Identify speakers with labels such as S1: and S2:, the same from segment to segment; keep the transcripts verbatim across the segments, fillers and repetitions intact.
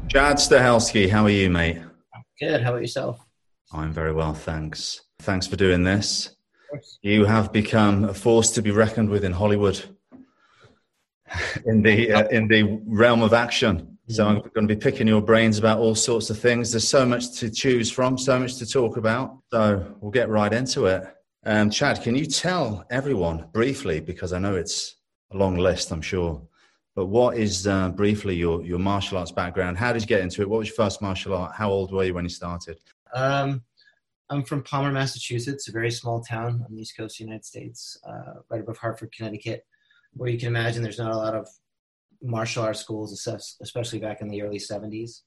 S1: Chad Stahelski, how are you, mate?
S2: Good. How about yourself?
S1: I'm very well, thanks. Thanks for doing this.
S2: Of course.
S1: You have become a force to be reckoned with in Hollywood, in the uh, in the realm of action. So I'm going to be picking your brains about all sorts of things. There's so much to choose from, so much to talk about. So we'll get right into it. Um, Chad, can you tell everyone briefly, because I know it's a long list, I'm sure, but what is uh, briefly your, your martial arts background? How did you get into it? What was your first martial art? How old were you when you started?
S2: Um, I'm from Palmer, Massachusetts, a very small town on the East Coast of the United States, uh, right above Hartford, Connecticut, where you can imagine there's not a lot of martial arts schools, especially back in the early seventies.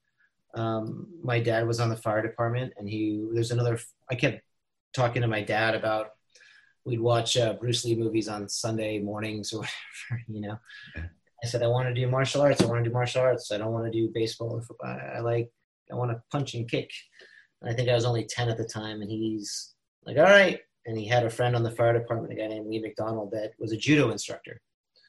S2: Um, my dad was on the fire department, and he there's another. I kept talking to my dad about we'd watch uh, Bruce Lee movies on Sunday mornings or whatever, you know. I said I want to do martial arts. I want to do martial arts. I don't want to do baseball or football. I like. I want to punch and kick. And I think I was only ten at the time, and he's like, "All right." And he had a friend on the fire department, a guy named Lee McDonald, that was a judo instructor.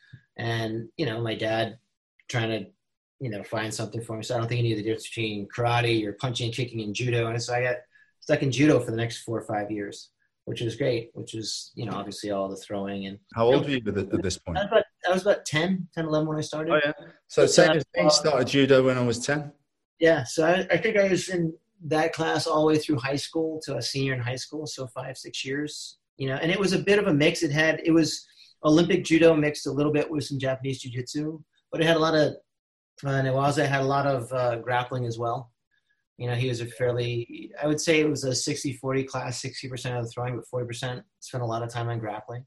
S2: And, you know, my dad trying to, you know, find something for me. So I don't think he knew the difference between karate or punching and kicking and judo. And so I got stuck in judo for the next four or five years, which was great, which was, you know, obviously all the throwing. And
S1: how old were you at this point?
S2: I was about, I was about ten, ten, eleven when I started.
S1: Oh, yeah. So same as me, started judo when I was ten?
S2: Yeah. So I, I think I was in that class all the way through high school to a senior in high school. So five, six years, you know, and it was a bit of a mix. It had, it was Olympic judo mixed a little bit with some Japanese jiu-jitsu, but it had a lot of, uh, Newaza had a lot of uh, grappling as well. You know, he was a fairly, I would say it was a sixty forty class, sixty percent of the throwing, but forty percent spent a lot of time on grappling.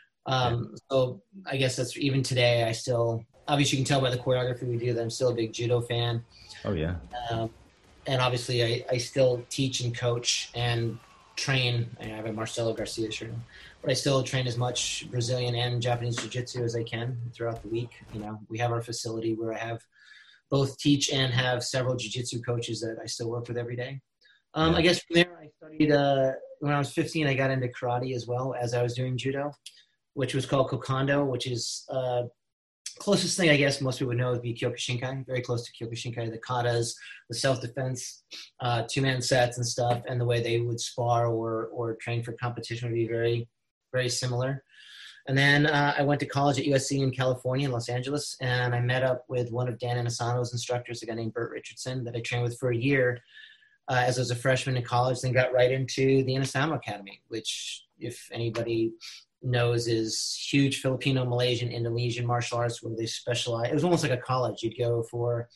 S2: Um, yeah. So I guess that's, even today, I still, obviously you can tell by the choreography we do that I'm still a big judo fan.
S1: Oh, yeah.
S2: Um, and obviously I, I still teach and coach and train. I have a Marcelo Garcia shirt, but I still train as much Brazilian and Japanese jiu-jitsu as I can throughout the week. You know, we have our facility where I have both teach and have several jiu-jitsu coaches that I still work with every day. Um,
S1: yeah.
S2: I guess from there I studied, uh, when I was fifteen, I got into karate as well as I was doing judo, which was called Kokondo, which is uh closest thing I guess most people would know would be Kyokushinkai, very close to Kyokushinkai, the katas, the self-defense, uh, two-man sets and stuff, and the way they would spar or or train for competition would be very, very similar. And then uh, I went to college at U S C in California, in Los Angeles, and I met up with one of Dan Inosanto's instructors, a guy named Burt Richardson, that I trained with for a year uh, as I was a freshman in college, then got right into the Inosanto Academy, which, if anybody knows, is huge Filipino, Malaysian, Indonesian martial arts where they specialize. It was almost like a college. You'd go for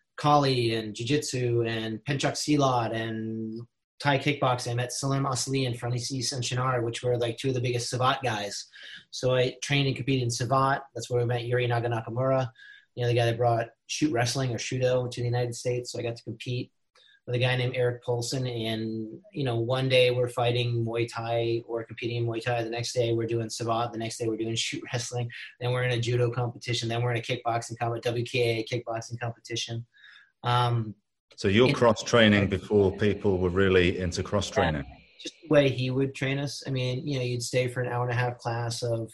S2: Kali and Jiu-Jitsu and Pencak Silat and Thai kickboxing. I met Salim Asli and Francis and Shinar, which were like two of the biggest Savat guys. So I trained and competed in Savat. That's where we met Yuri Naga Nakamura, you know, the guy that brought shoot wrestling or Shudo to the United States. So I got to compete with a guy named Eric Polson, and, you know, one day we're fighting Muay Thai or competing in Muay Thai. The next day we're doing Savat. The next day we're doing shoot wrestling. Then we're in a judo competition. Then we're in a kickboxing competition, W K A kickboxing competition. Um,
S1: so you're cross-training before people were really into cross-training?
S2: Just the way he would train us. I mean, you know, you'd stay for an hour and a half class of,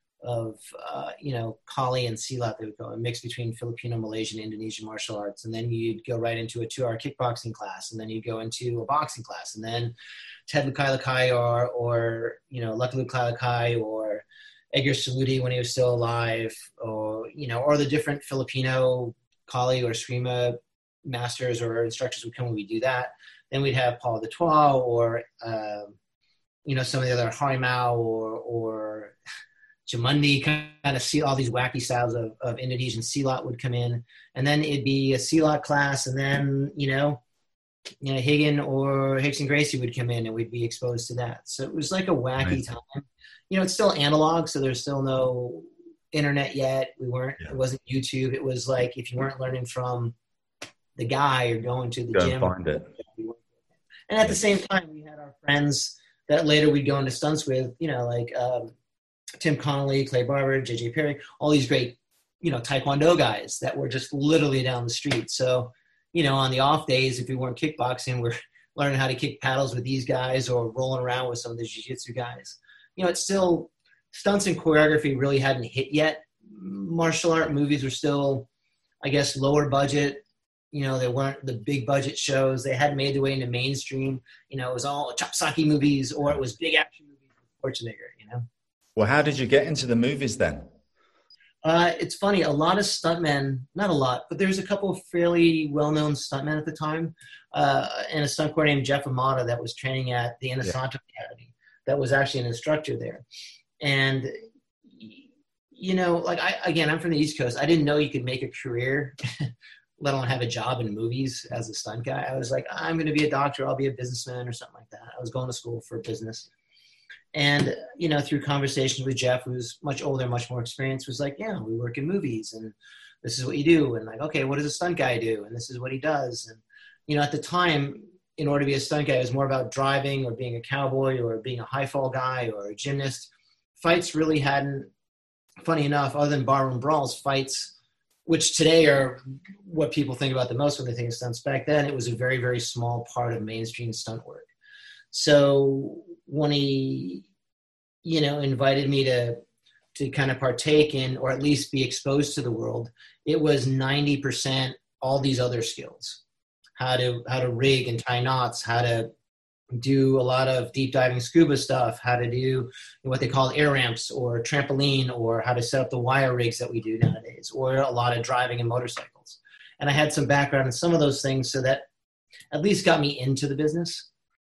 S2: of uh, you know, Kali and Silat, they would go, a mix between Filipino, Malaysian, Indonesian martial arts. And then you'd go right into a two-hour kickboxing class. And then you'd go into a boxing class. And then Ted Lukai Lukai or, or, you know, Lucky Lukai Lukai or Edgar Saluti when he was still alive, or, you know, or the different Filipino Kali or Eskrima masters or instructors would come when we do that. Then we'd have Paul Detroit or, um, you know, some of the other Harimau or, or Jamundi, kind of see all these wacky styles of, of Indonesian Silat would come in. And then it'd be a Silat class. And then, you know, you know, Higgin or Hickson Gracie would come in and we'd be exposed to that. So it was like a wacky
S1: Nice.
S2: time. You know, it's still analog, so there's still no internet yet. We weren't,
S1: Yeah.
S2: it wasn't YouTube. It was like, if you weren't learning from the guy or going to the
S1: Go and
S2: gym.
S1: find it.
S2: And at
S1: Yeah.
S2: the same time, we had our friends that later we'd go into stunts with, you know, like um, Tim Connolly, Clay Barber, J J Perry, all these great, you know, Taekwondo guys that were just literally down the street. So, you know, on the off days, if we weren't kickboxing, we're learning how to kick paddles with these guys or rolling around with some of the jiu-jitsu guys. You know, it's still, stunts and choreography really hadn't hit yet. Martial art movies were still, I guess, lower budget, You know, they weren't the big budget shows. They hadn't made their way into mainstream. You know, it was all Chopsaki movies or it was big action movies with Schwarzenegger, you know?
S1: Well, how did you get into the movies then?
S2: Uh, it's funny. A lot of stuntmen, not a lot, but there's a couple of fairly well-known stuntmen at the time. Uh, and a stunt coordinator named Jeff Amata that was training at the Inosanto yeah. Academy that was actually an instructor there. And, you know, like I, again, I'm from the East Coast. I didn't know you could make a career let alone have a job in movies as a stunt guy. I was like, I'm going to be a doctor. I'll be a businessman or something like that. I was going to school for business. And, you know, through conversations with Jeff, who's much older, much more experienced, was like, yeah, we work in movies and this is what you do. And like, okay, what does a stunt guy do? And this is what he does. And, you know, at the time, in order to be a stunt guy, it was more about driving or being a cowboy or being a high fall guy or a gymnast. Fights really hadn't, funny enough, other than barroom brawls, fights, which today are what people think about the most when they think of stunts. Back then, it was a very, very small part of mainstream stunt work. So when he, you know, invited me to to kind of partake in, or at least be exposed to the world, it was ninety percent all these other skills. How to how to rig and tie knots, how to do a lot of deep diving scuba stuff, how to do what they call air ramps or trampoline, or how to set up the wire rigs that we do nowadays, or a lot of driving and motorcycles. And I had some background in some of those things, so that at least got me into the business.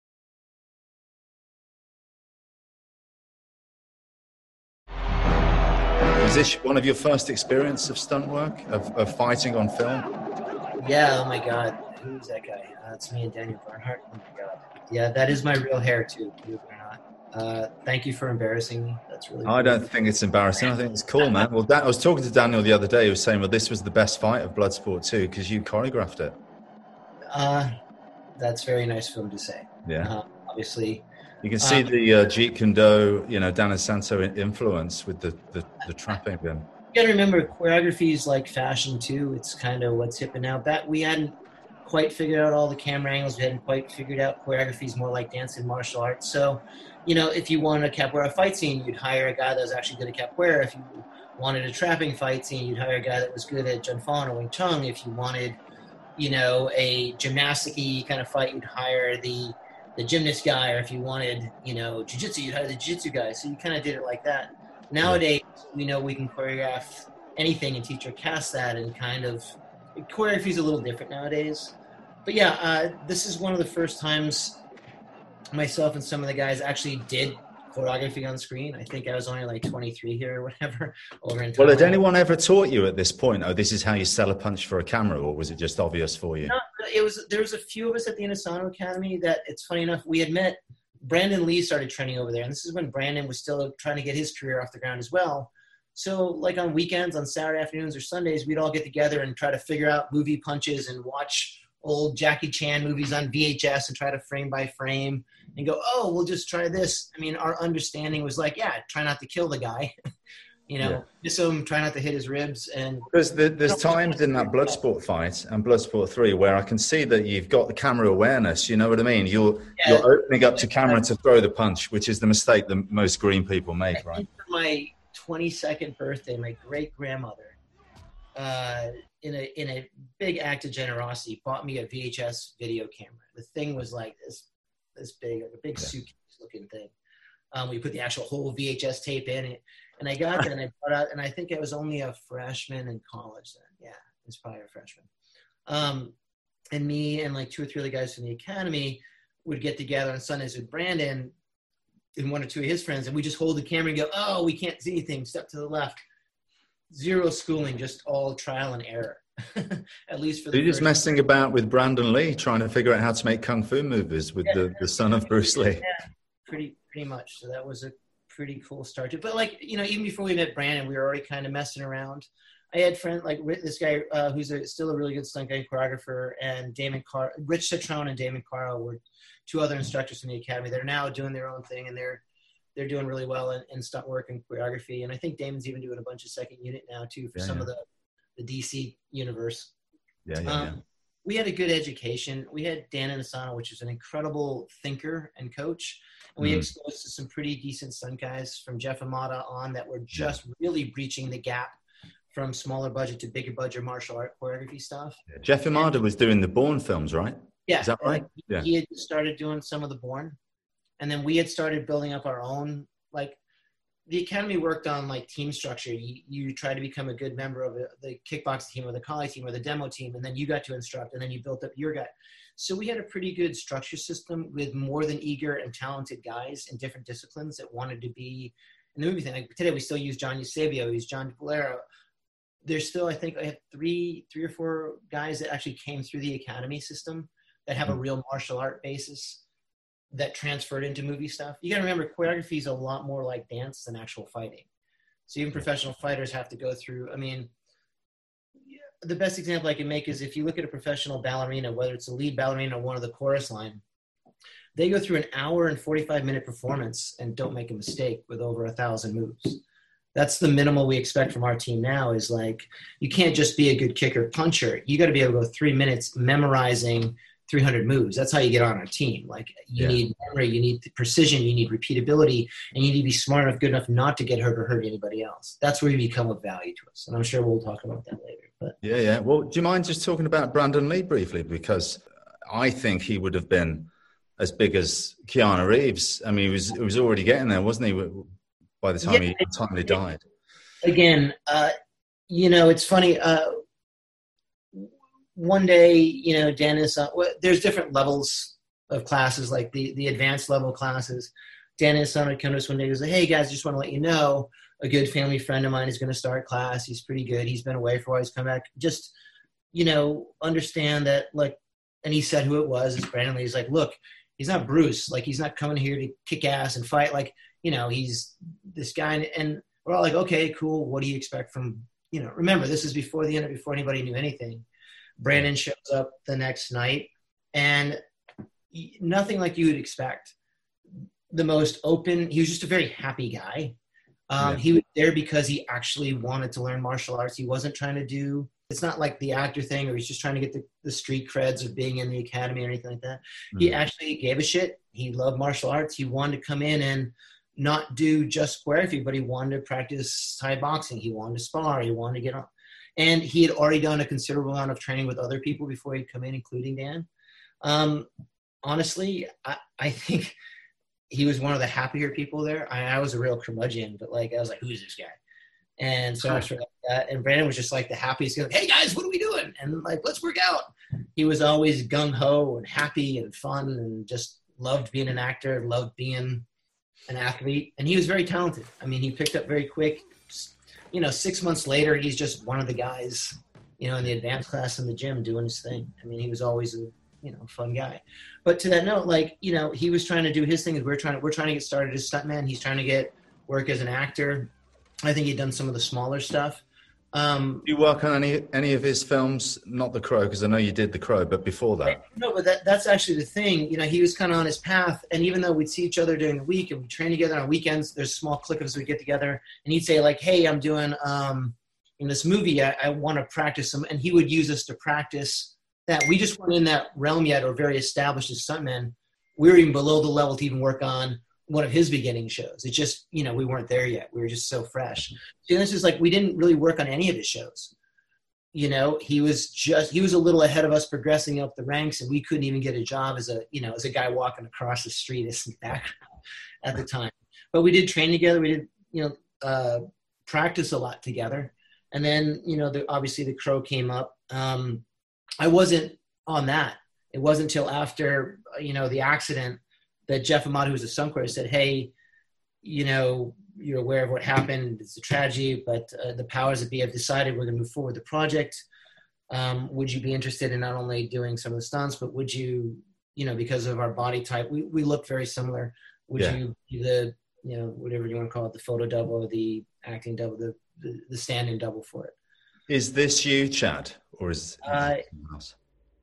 S1: Was this one of your first experience of stunt work, of, of fighting on film?
S2: Yeah, oh my God. Who's that guy? Uh, it's me and Daniel Bernhardt. Oh my God. Yeah, that is my real hair too, believe it or not. Uh, thank you for embarrassing me. That's really
S1: I don't think it's embarrassing. I think it's cool, man. Well, Dan, I was talking to Daniel the other day. He was saying, well, this was the best fight of Bloodsport two because you choreographed it.
S2: Uh, that's very nice for him to say.
S1: Yeah.
S2: Uh, obviously.
S1: You can see um, the uh, Jeet Kune Do, you know, Dan Inosanto influence with the, the, the trapping. Then.
S2: You got to remember, choreography is like fashion too. It's kind of what's hip and now. That we hadn't quite figured out all the camera angles. We hadn't quite figured out choreography is more like dance and martial arts. So, you know, if you wanted a capoeira fight scene, you'd hire a guy that was actually good at capoeira. If you wanted a trapping fight scene, you'd hire a guy that was good at Jun Fan or Wing Chun. If you wanted, you know, a gymnastic-y kind of fight, you'd hire the the gymnast guy. Or if you wanted, you know, jiu-jitsu, you'd hire the jiu-jitsu guy. So you kind of did it like that. Nowadays, we know we can choreograph anything and teach our cast that, and kind of choreography is a little different nowadays. But yeah, uh, this is one of the first times myself and some of the guys actually did choreography on screen. I think I was only like twenty-three here or whatever. Over in
S1: well, had anyone ever taught you at this point, oh, this is how you sell a punch for a camera, or was it just obvious for you?
S2: No, it was, there was a few of us at the Inosanto Academy that, it's funny enough, we had met. Brandon Lee started training over there, and this is when Brandon was still trying to get his career off the ground as well. So like on weekends, on Saturday afternoons or Sundays, we'd all get together and try to figure out movie punches and watch old Jackie Chan movies on V H S and try to frame by frame and go, oh, we'll just try this. I mean, our understanding was like, yeah, try not to kill the guy, you know, yeah. just so him try not to hit his ribs. And
S1: because the, there's times in that Bloodsport fight and Bloodsport three where I can see that you've got the camera awareness. You know what I mean? You're yeah. you're opening up to camera to throw the punch, which is the mistake that most green people make, right?
S2: For my twenty-second birthday, my great grandmother, uh, in a in a big act of generosity, bought me a V H S video camera. The thing was like this this big, like a big yeah. suitcase looking thing. Um, we put the actual whole V H S tape in it, and I got that and I brought out, and I think I was only a freshman in college then. Yeah, it was probably a freshman. Um, and me and like two or three other guys from the academy would get together on Sundays with Brandon and one or two of his friends, and we just hold the camera and go, oh, we can't see anything, step to the left. Zero schooling, just all trial and error. At least for the
S1: You're just messing about with Brandon Lee, trying to figure out how to make kung fu movies with yeah. the, the son of Bruce Lee.
S2: Yeah, pretty pretty much. So that was a pretty cool start to it. But like, you know, even before we met Brandon, we were already kind of messing around. I had friends like this guy uh, who's a, still a really good stunt guy choreographer, and Damon Car, Rich Citrone and Damon Caro were two other instructors from the academy. They're now doing their own thing, and they're they're doing really well in, in stunt work and choreography. And I think Damon's even doing a bunch of second unit now too for yeah, some yeah. of the, the D C universe.
S1: Yeah, yeah,
S2: um,
S1: yeah.
S2: We had a good education. We had Dan Inosanto, which is an incredible thinker and coach. And we mm. exposed to some pretty decent stunt guys from Jeff Amata on that were just yeah. really breaching the gap from smaller budget to bigger budget martial art choreography stuff.
S1: Yeah. Jeff Imada was doing the Bourne films, right?
S2: Yeah.
S1: Is that right?
S2: Like,
S1: yeah.
S2: He had started doing some of the Bourne. And then we had started building up our own, like, the academy worked on like team structure. You, you try to become a good member of a, the kickboxing team or the Kali team or the demo team, and then you got to instruct, and then you built up your guy. So we had a pretty good structure system with more than eager and talented guys in different disciplines that wanted to be in the movie thing. Like today, we still use John Eusebio, we use John Valero. There's still, I think, I have three, three or four guys that actually came through the academy system that have a real martial art basis that transferred into movie stuff. You got to remember, choreography is a lot more like dance than actual fighting. So even professional fighters have to go through, I mean, the best example I can make is if you look at a professional ballerina, whether it's a lead ballerina or one of the chorus line, they go through an hour and forty-five minute performance and don't make a mistake with over a thousand moves. That's the minimal we expect from our team now, is like, you can't just be a good kicker puncher. You got to be able to go three minutes memorizing three hundred moves. That's how you get on our team. Like you yeah. need memory, you need precision, you need repeatability, and you need to be smart enough, good enough not to get hurt or hurt anybody else. That's where you become of value to us. And I'm sure we'll talk about that later. But
S1: yeah, yeah. Well, do you mind just talking about Brandon Lee briefly? Because I think he would have been as big as Keanu Reeves. I mean, he was, he was already getting there, wasn't he, by the time, yeah, he, the time he died?
S2: Again, uh, you know, it's funny. Uh, One day, you know, Dennis, uh, there's different levels of classes, like the, the advanced level classes. Dennis son would come to us one day and goes, hey, guys, just want to let you know, a good family friend of mine is going to start class. He's pretty good. He's been away for a while. He's come back. Just, you know, understand that, like, and he said who it was. It's Brandon Lee. He's like, look, he's not Bruce. Like, he's not coming here to kick ass and fight. Like, you know, he's this guy. And we're all like, okay, cool. What do you expect from, you know, remember, this is before the internet, before anybody knew anything. Brandon shows up the next night, and nothing like you would expect. The most open, he was just a very happy guy. Um, yeah. He was there because he actually wanted to learn martial arts. He wasn't trying to do, it's not like the actor thing, or he's just trying to get the, the street creds of being in the academy or anything like that. Mm. He actually gave a shit. He loved martial arts. He wanted to come in and not do just choreography, but he wanted to practice Thai boxing. He wanted to spar. He wanted to get on. And he had already done a considerable amount of training with other people before he'd come in, including Dan. Um, honestly, I, I think he was one of the happier people there. I, I was a real curmudgeon, but like, I was like, who's this guy? And so after that, and Brandon was just like the happiest. He was like, hey guys, what are we doing? And like, let's work out. He was always gung-ho and happy and fun, and just loved being an actor, loved being an athlete. And he was very talented. I mean, he picked up very quick. You know, six months later, he's just one of the guys, you know, in the advanced class in the gym doing his thing. I mean, he was always a, you know, fun guy. But to that note, like, you know, he was trying to do his thing. We're trying to, we're trying to get started as stuntman. He's trying to get work as an actor. I think he'd done some of the smaller stuff. Um,
S1: you work on any any of his films? Not The Crow, because I know you did The Crow, but before that.
S2: No, but that, that's actually the thing. You know, he was kind of on his path, and even though we'd see each other during the week and we train together on weekends, there's a small clique of us we get together, and he'd say like, "Hey, I'm doing um, in this movie. I, I want to practice some," and he would use us to practice that. We just weren't in that realm yet, or very established as stuntmen. We were even below the level to even work on one of his beginning shows. It just, you know, we weren't there yet. We were just so fresh. So this is like, we didn't really work on any of his shows. You know, he was just, he was a little ahead of us progressing up the ranks, and we couldn't even get a job as a, you know, as a guy walking across the street as background at the time. But we did train together. We did, you know, uh, practice a lot together. And then, you know, the, obviously The Crow came up. Um, I wasn't on that. It wasn't until after, you know, the accident that Jeff Imada, who was a stunt coordinator, said, hey, you know, you're aware of what happened. It's a tragedy, but uh, the powers that be have decided we're going to move forward with the project. Um, would you be interested in not only doing some of the stunts, but would you, you know, because of our body type, we, we look very similar. Would yeah. you be the, you know, whatever you want to call it, the photo double, the acting double, the, the, the stand-in double for it?
S1: Is this you, Chad, or is,
S2: uh,
S1: is it someone else?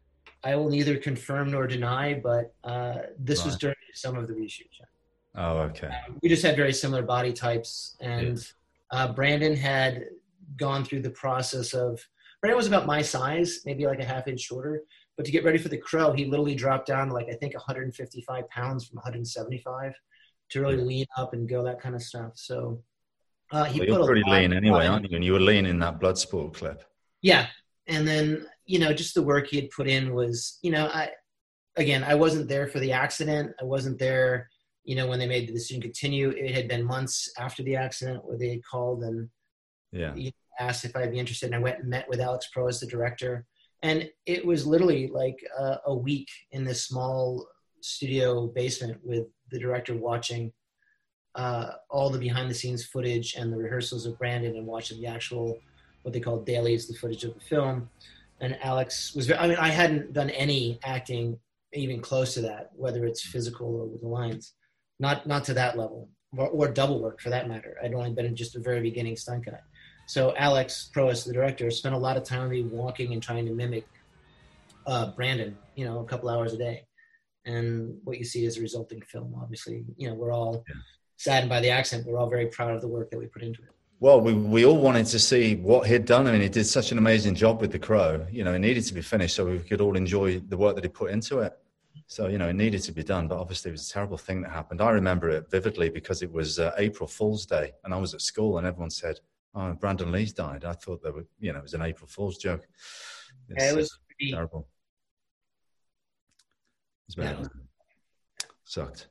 S2: I will neither confirm nor deny, but uh, this right. was during some of the reshoots.
S1: Oh, okay.
S2: Um, we just had very similar body types, and yes. uh, Brandon had gone through the process of, Brandon was about my size, maybe like a half inch shorter, but to get ready for The Crow, he literally dropped down to like, I think one hundred fifty-five pounds from one hundred seventy-five to really lean up and go, that kind of stuff. So Uh, he
S1: Well,
S2: put
S1: you're
S2: a
S1: pretty
S2: lot.
S1: lean anyway, aren't you? And you were lean in that Bloodsport clip.
S2: Yeah, and then you know, just the work he had put in was, you know, I again, I wasn't there for the accident. I wasn't there, you know, when they made the decision to continue. It had been months after the accident where they had called and
S1: Yeah.
S2: you know, asked if I'd be interested, and I went and met with Alex Proyas, the director, and it was literally like a, a week in this small studio basement with the director watching uh, all the behind the scenes footage and the rehearsals of Brandon and watching the actual, what they call dailies, the footage of the film. And Alex was, I mean, I hadn't done any acting even close to that, whether it's physical or with the lines, not, not to that level or, or double work for that matter. I'd only been in just a very beginning stunt guy. So Alex Proyas, the director, spent a lot of time with me walking and trying to mimic uh, Brandon, you know, a couple hours a day. And what you see is a resulting film. Obviously, you know, we're all yeah. saddened by the accident. We're all very proud of the work that we put into it.
S1: Well, we we all wanted to see what he'd done. I mean, he did such an amazing job with The Crow. You know, it needed to be finished so we could all enjoy the work that he put into it. So, you know, it needed to be done. But obviously, it was a terrible thing that happened. I remember it vividly because it was uh, April Fool's Day, and I was at school, and everyone said, "Oh, Brandon Lee's died." I thought that, were, you know, it was an April Fool's joke. It's,
S2: yeah, it was pretty
S1: terrible. It was very yeah. Sucked.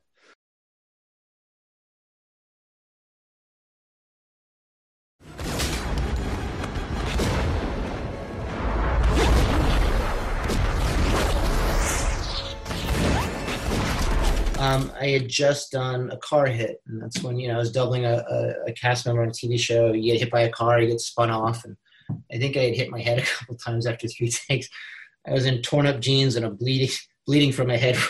S2: Um, I had just done a car hit, and that's when, you know, I was doubling a, a, a cast member on a T V show. You get hit by a car, you get spun off, and I think I had hit my head a couple times after three takes. I was in torn up jeans and a bleeding, bleeding from my head.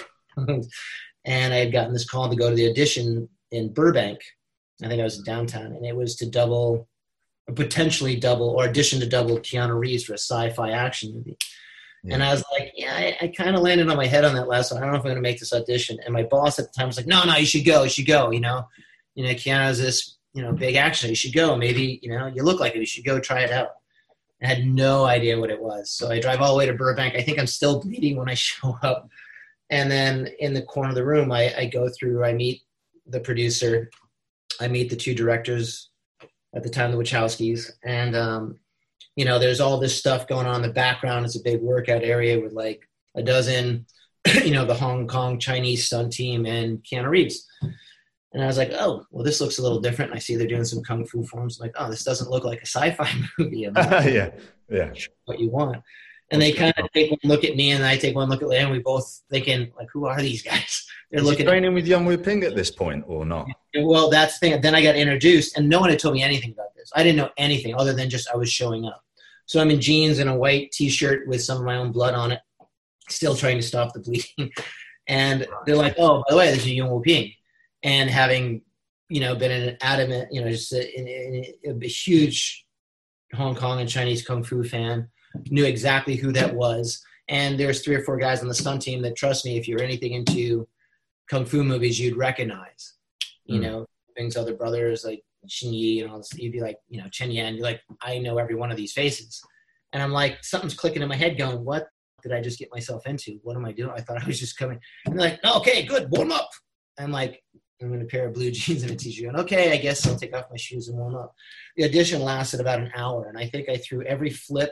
S2: And I had gotten this call to go to the audition in Burbank. I think I was in downtown, and it was to double, or potentially double, or audition to double Keanu Reeves for a sci-fi action movie. Yeah. And I was like, yeah, I, I kind of landed on my head on that last one. I don't know if I'm going to make this audition. And my boss at the time was like, no, no, you should go. You should go. You know, you know, Keanu's this, you know, big action. You should go. Maybe, you know, you look like it. You should go try it out. I had no idea what it was. So I drive all the way to Burbank. I think I'm still bleeding when I show up. And then in the corner of the room, I, I go through, I meet the producer. I meet the two directors at the time, the Wachowskis. And, um, you know, there's all this stuff going on in the background. It's a big workout area with like a dozen, you know, the Hong Kong Chinese stunt team and Keanu Reeves. And I was like, oh, well, this looks a little different. And I see they're doing some kung fu forms. I'm like, oh, this doesn't look like a sci-fi movie. I'm like,
S1: yeah, yeah.
S2: What you want. And they kind of take one look at me, and I take one look at Leigh, and we both thinking, like, who are these guys? They're
S1: Is
S2: looking
S1: he training with Yuen Woo-ping at this point or not?
S2: Well, that's the thing. Then I got introduced, and no one had told me anything about this. I didn't know anything other than just I was showing up. So I'm in jeans and a white T-shirt with some of my own blood on it, still trying to stop the bleeding. And they're like, oh, by the way, this is Yuen Woo-ping. And having, you know, been an adamant, you know, just a, a, a huge Hong Kong and Chinese kung fu fan, knew exactly who that was. And there's three or four guys on the stunt team that, trust me, if you're anything into kung fu movies, you'd recognize, you mm. know, Bing's other brothers, like Shin Yi and all this. You'd be like, you know, Chen Yan, you're like, I know every one of these faces. And I'm like, something's clicking in my head going, what did I just get myself into? What am I doing? I thought I was just coming. And they're like, oh, okay, good, warm up. I'm like, I'm in a pair of blue jeans and a t-shirt. And okay, I guess I'll take off my shoes and warm up. The audition lasted about an hour. And I think I threw every flip,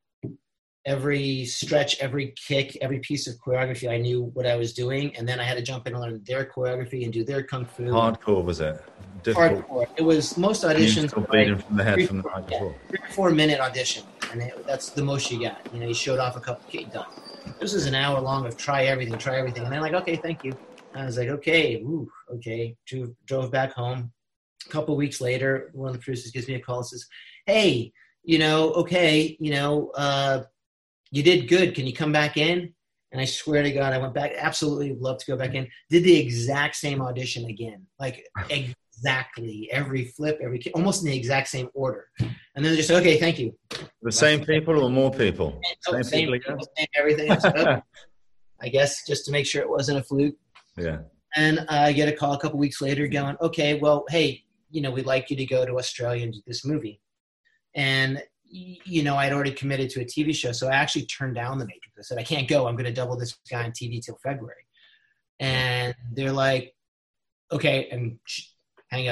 S2: every stretch, every kick, every piece of choreography. I knew what I was doing. And then I had to jump in and learn their choreography and do their kung fu.
S1: Hardcore, was it? Difficult.
S2: Hardcore. It was most auditions.
S1: Still bleeding from the head three, from the night before.
S2: Yeah, three or four minute audition. And it, that's the most you got. You know, you showed off a couple, okay, done. This is an hour long of try everything, try everything. And they're like, okay, thank you. And I was like, okay, ooh, okay. Drove, drove back home. A couple of weeks later, one of the producers gives me a call and says, hey, you know, okay, you know, uh, you did good. Can you come back in? And I swear to God, I went back. Absolutely would love to go back in. Did the exact same audition again. Like exactly every flip, every almost in the exact same order. And then they just said, okay, thank you.
S1: The same people or more people?
S2: Oh, same, same people, people same everything. I, said, oh. I guess just to make sure it wasn't a fluke.
S1: Yeah.
S2: And I get a call a couple weeks later going, okay, well, hey, you know, we'd like you to go to Australia and do this movie. And you know, I'd already committed to a T V show. So I actually turned down The Matrix. I said, I can't go. I'm going to double this guy on T V till February. And they're like, okay, and hang up.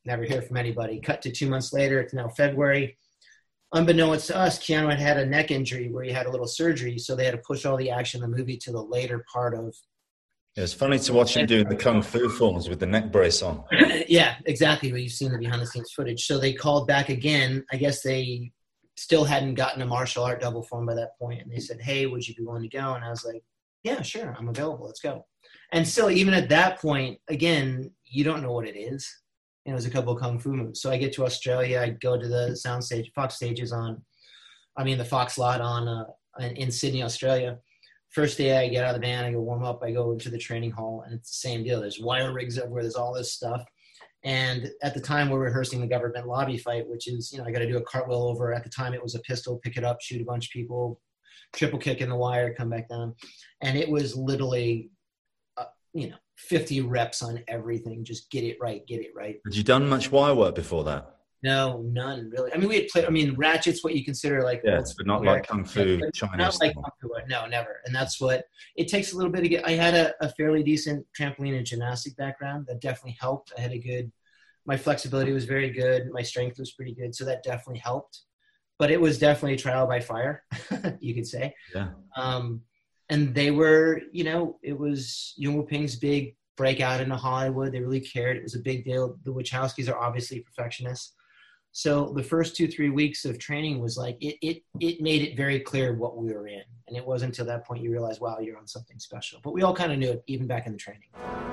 S2: Never hear from anybody. Cut to two months later. It's now February. Unbeknownst to us, Keanu had had a neck injury where he had a little surgery, so they had to push all the action in the movie to the later part of.
S1: It was funny to watch him doing the kung fu forms with the neck brace on.
S2: Yeah, exactly. But you've seen the behind-the-scenes footage. So they called back again. I guess they still hadn't gotten a martial art double form by that point, and they said, "Hey, would you be willing to go?" And I was like, "Yeah, sure, I'm available. Let's go." And still, even at that point, again, you don't know what it is. And it was a couple of kung fu moves. So I get to Australia. I go to the sound stage, Fox stages on, I mean, the Fox lot on uh, in Sydney, Australia. First day I get out of the van, I go warm up, I go into the training hall, and it's the same deal. There's wire rigs everywhere, there's all this stuff. And at the time we're rehearsing the government lobby fight, which is, you know, I got to do a cartwheel over. At the time it was a pistol, pick it up, shoot a bunch of people, triple kick in the wire, come back down. And it was literally, uh, you know, fifty reps on everything. Just get it right, get it right.
S1: Had you done much wire work before that?
S2: No, none really. I mean, we had played, I mean, Ratchet's what you consider like.
S1: Yeah, but not like Kung Fu,
S2: yeah,
S1: Chinese.
S2: Not like Kung Fu, no, never. And that's what, it takes a little bit to get, I had a, a fairly decent trampoline and gymnastic background. That definitely helped. I had a good, my flexibility was very good. My strength was pretty good. So that definitely helped. But it was definitely a trial by fire, you could say.
S1: Yeah.
S2: Um, and they were, you know, it was Yuen Woo-ping's big breakout into Hollywood. They really cared. It was a big deal. The Wachowskis are obviously perfectionists. So the first two, three weeks of training was like, it, it, it made it very clear what we were in. And it wasn't until that point you realize, wow, you're on something special. But we all kind of knew it, even back in the training.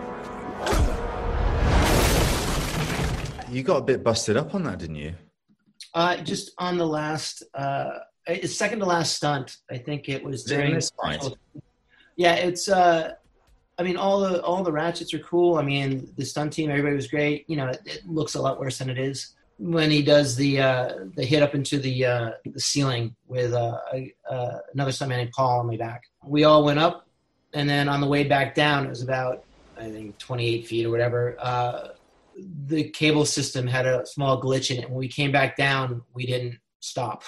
S1: You got a bit busted up on that, didn't you?
S2: Uh, just on the last, uh, it's second to last stunt. I think it was during
S1: this fight.
S2: Yeah, it's, uh, I mean, all the, all the Ratchets are cool. I mean, the stunt team, everybody was great. You know, it, it looks a lot worse than it is. When he does the uh, the hit up into the uh, the ceiling with uh, uh, another stuntman named Paul on my back. We all went up, and then on the way back down, it was about, I think, twenty-eight feet or whatever. Uh, the cable system had a small glitch in it. When we came back down, we didn't stop.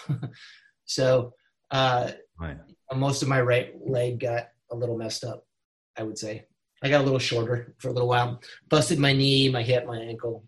S2: so uh,
S1: right.
S2: most of my right leg got a little messed up, I would say. I got a little shorter for a little while. Busted my knee, my hip, my ankle.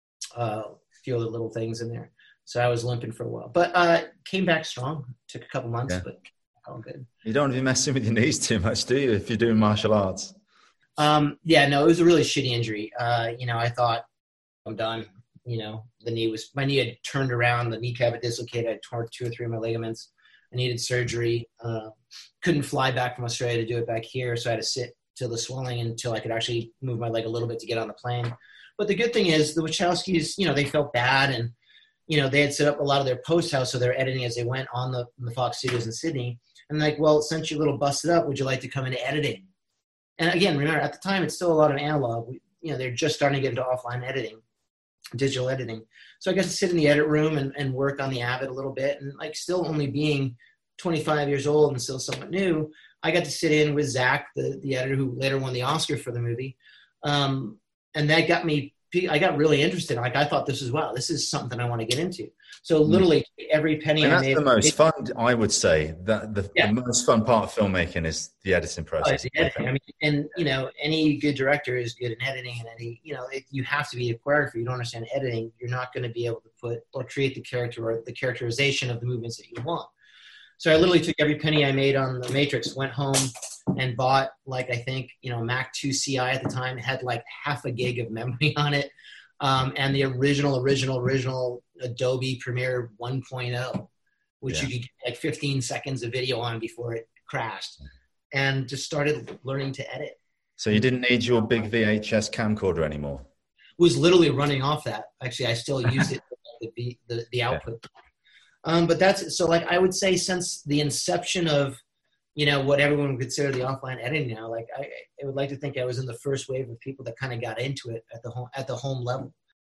S2: Uh, few other little things in there. So I was limping for a while. But uh, came back strong. Took a couple months,
S1: yeah.
S2: but all good.
S1: You don't want to be messing with your knees too much, do you, if you're doing martial arts?
S2: Um, yeah, no, it was a really shitty injury. Uh, you know, I thought, I'm done. You know, the knee was, my knee had turned around, the kneecap had dislocated, I tore two or three of my ligaments. I needed surgery. Uh, couldn't fly back from Australia to do it back here, so I had to sit till the swelling until I could actually move my leg a little bit to get on the plane. But the good thing is the Wachowskis, you know, they felt bad, and, you know, they had set up a lot of their post house, so they're editing as they went on the, the Fox studios in Sydney. And like, well, since you're a little busted up, would you like to come into editing? And again, remember, at the time, it's still a lot of analog. We, you know, they're just starting to get into offline editing, digital editing. So I got to sit in the edit room and, and work on the Avid a little bit. And like still only being twenty-five years old and still somewhat new, I got to sit in with Zach, the, the editor who later won the Oscar for the movie. Um, And that got me, I got really interested. Like, I thought this is, wow, this is something I want to get into. So literally every penny
S1: and
S2: I
S1: that's
S2: made.
S1: That's the most it, fun, I would say. That the, yeah. the most fun part of filmmaking is the editing process.
S2: Oh, the editing. I mean, and, you know, any good director is good in editing. And any, you know, it, you have to be a choreographer. You don't understand editing, you're not going to be able to put or create the character or the characterization of the movements that you want. So I literally took every penny I made on The Matrix, went home and bought, like, I think, you know, Mac two C I at the time. It had like half a gig of memory on it. Um, and the original, original, original Adobe Premiere one point oh, which yeah. you could get like fifteen seconds of video on before it crashed. And just started learning to edit.
S1: So you didn't need your big V H S camcorder anymore?
S2: Was literally running off that. Actually, I still used it, the, the, the output. Yeah. Um, but that's, so like I would say since the inception of, you know, what everyone would consider the offline editing now, like I, I would like to think I was in the first wave of people that kind of got into it at the home, at the home level.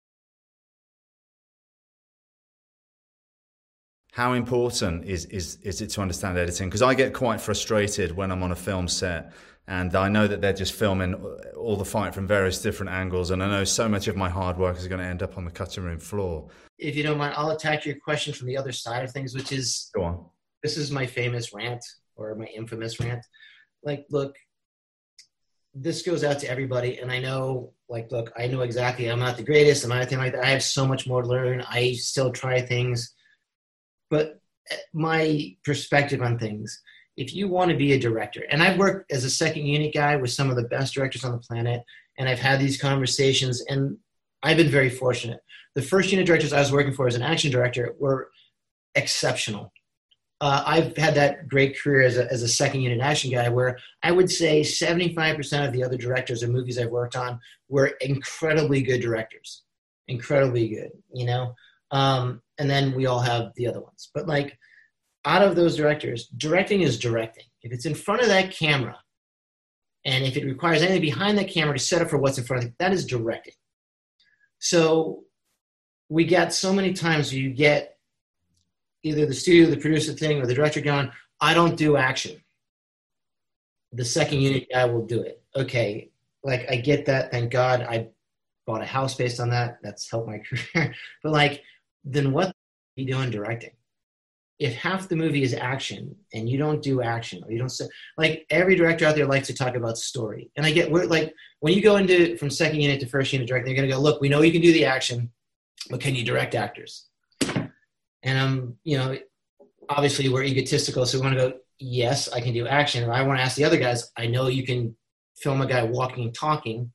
S1: How important is, is, is it to understand editing? Because I get quite frustrated when I'm on a film set and I know that they're just filming all the fight from various different angles. And I know so much of my hard work is going to end up on the cutting room floor. If
S2: you don't mind, I'll attack your question from the other side of things, which is,
S1: go on.
S2: This is my famous rant or my infamous rant. Like, look, this goes out to everybody. And I know, like, look, I know exactly, I'm not the greatest. I'm not anything like that. I have so much more to learn. I still try things. But my perspective on things, if you want to be a director, and I've worked as a second unit guy with some of the best directors on the planet, and I've had these conversations, and I've been very fortunate. The first unit directors I was working for as an action director were exceptional. Uh, I've had that great career as a, as a second unit action guy where I would say seventy-five percent of the other directors or movies I've worked on were incredibly good directors, incredibly good, you know? Um, and then we all have the other ones. But like out of those directors, directing is directing. If it's in front of that camera and if it requires anything behind that camera to set up for what's in front of it, that is directing. So we get so many times where you get either the studio, the producer thing, or the director going, I don't do action. The second unit guy will do it. Okay, like I get that. Thank God I bought a house based on that. That's helped my career. But like, then what are you doing directing? If half the movie is action and you don't do action, or you don't say, like every director out there likes to talk about story. And I get, we're like, when you go into from second unit to first unit directing, they're going to go, look, we know you can do the action, but can you direct actors? And I'm, you know, obviously we're egotistical, so we want to go, yes, I can do action. Or I want to ask the other guys, I know you can film a guy walking and talking,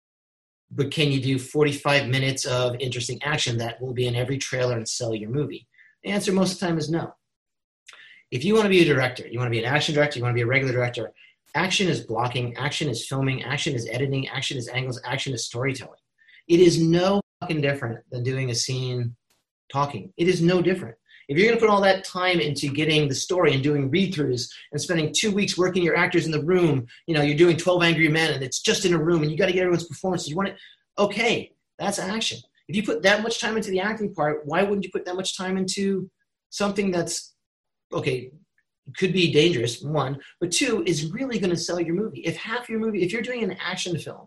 S2: but can you do forty-five minutes of interesting action that will be in every trailer and sell your movie? The answer most of the time is no. If you want to be a director, you want to be an action director, you want to be a regular director, action is blocking, action is filming, action is editing, action is angles, action is storytelling. It is no fucking different than doing a scene talking. It is no different. If you're going to put all that time into getting the story and doing read-throughs and spending two weeks working your actors in the room, you know, you're doing twelve Angry Men and it's just in a room and you got to get everyone's performances. You want it, okay, that's action. If you put that much time into the acting part, why wouldn't you put that much time into something that's, okay, could be dangerous, one, but two, is really going to sell your movie. If half your movie, if you're doing an action film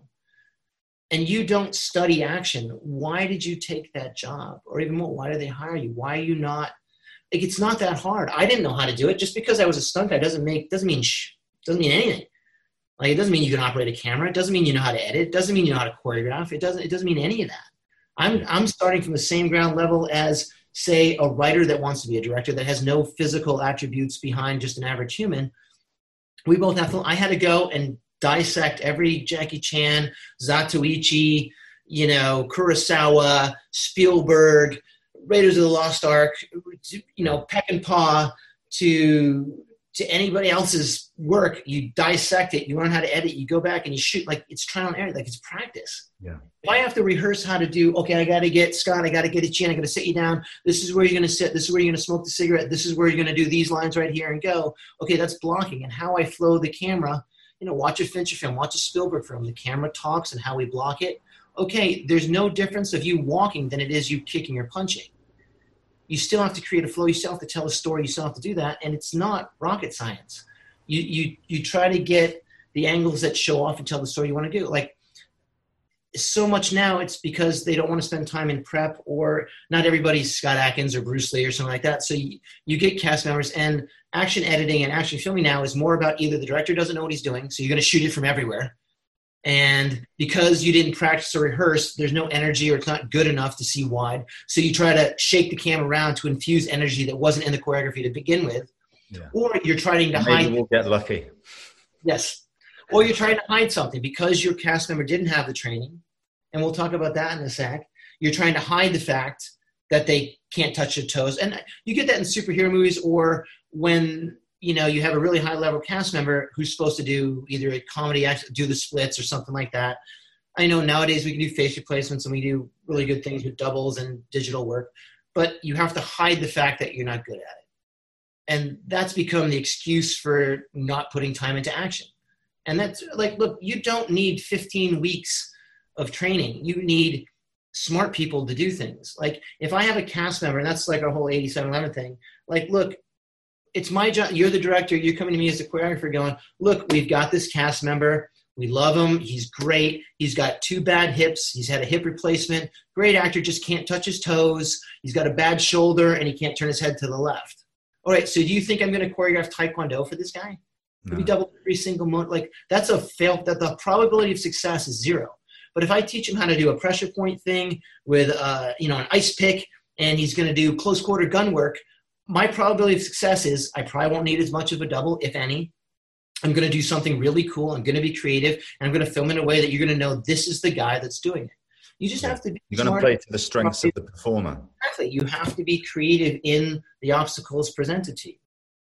S2: and you don't study action, why did you take that job? Or even more, why did they hire you? Why are you not, like, it's not that hard. I didn't know how to do it. Just because I was a stunt guy doesn't make, doesn't mean, sh- doesn't mean anything. Like, it doesn't mean you can operate a camera. It doesn't mean you know how to edit. It doesn't mean you know how to choreograph. It doesn't, it doesn't mean any of that. I'm, I'm starting from the same ground level as, say, a writer that wants to be a director that has no physical attributes behind just an average human. We both have to, I had to go and dissect every Jackie Chan, Zatoichi, you know, Kurosawa, Spielberg, Raiders of the Lost Ark, you know, Peckinpah, to to anybody else's work. You dissect it, you learn how to edit, you go back and you shoot. Like, it's trial and error, like it's practice.
S1: Yeah.
S2: If I have to rehearse how to do, okay, I got to get Scott, I got to get it in, I got to sit you down. This is where you're going to sit. This is where you're going to smoke the cigarette. This is where you're going to do these lines right here and go. Okay, that's blocking. And how I flow the camera, you know, watch a Fincher film, watch a Spielberg film. The camera talks and how we block it. Okay, there's no difference of you walking than it is you kicking or punching. You still have to create a flow. You still have to tell a story. You still have to do that. And it's not rocket science. You you you try to get the angles that show off and tell the story you want to do. Like, so much now, it's because they don't want to spend time in prep, or not everybody's Scott Adkins or Bruce Lee or something like that. So you, you get cast members, and action editing and action filming now is more about either the director doesn't know what he's doing, so you're going to shoot it from everywhere. And because you didn't practice or rehearse, there's no energy, or it's not good enough to see wide. So you try to shake the camera around to infuse energy that wasn't in the choreography to begin with. Yeah. Or you're trying to
S1: Maybe
S2: hide.
S1: Maybe we'll get lucky.
S2: Yes. Or you're trying to hide something because your cast member didn't have the training. And we'll talk about that in a sec. You're trying to hide the fact that they can't touch their toes. And you get that in superhero movies, or when, you know, you have a really high level cast member who's supposed to do either a comedy act, do the splits or something like that. I know nowadays we can do face replacements and we do really good things with doubles and digital work, but you have to hide the fact that you're not good at it. And that's become the excuse for not putting time into action. And that's like, look, you don't need fifteen weeks of training. You need smart people to do things. Like, if I have a cast member, and that's like our whole eighty-seven eleven thing, like, look, it's my job. You're the director. You're coming to me as a choreographer going, look, we've got this cast member. We love him. He's great. He's got two bad hips. He's had a hip replacement. Great actor, just can't touch his toes. He's got a bad shoulder and he can't turn his head to the left. All right, so do you think I'm going to choreograph Taekwondo for this guy? No. If you double every single month, like that's a fail, that the probability of success is zero. But if I teach him how to do a pressure point thing with, uh, you know, an ice pick, and he's going to do close quarter gun work, my probability of success is I probably won't need as much of a double, if any. I'm going to do something really cool. I'm going to be creative, and I'm going to film in a way that you're going to know this is the guy that's doing it. You just have to be
S1: You're going to play to the strengths of the performer.
S2: Exactly. You have to be creative in the obstacles presented to you.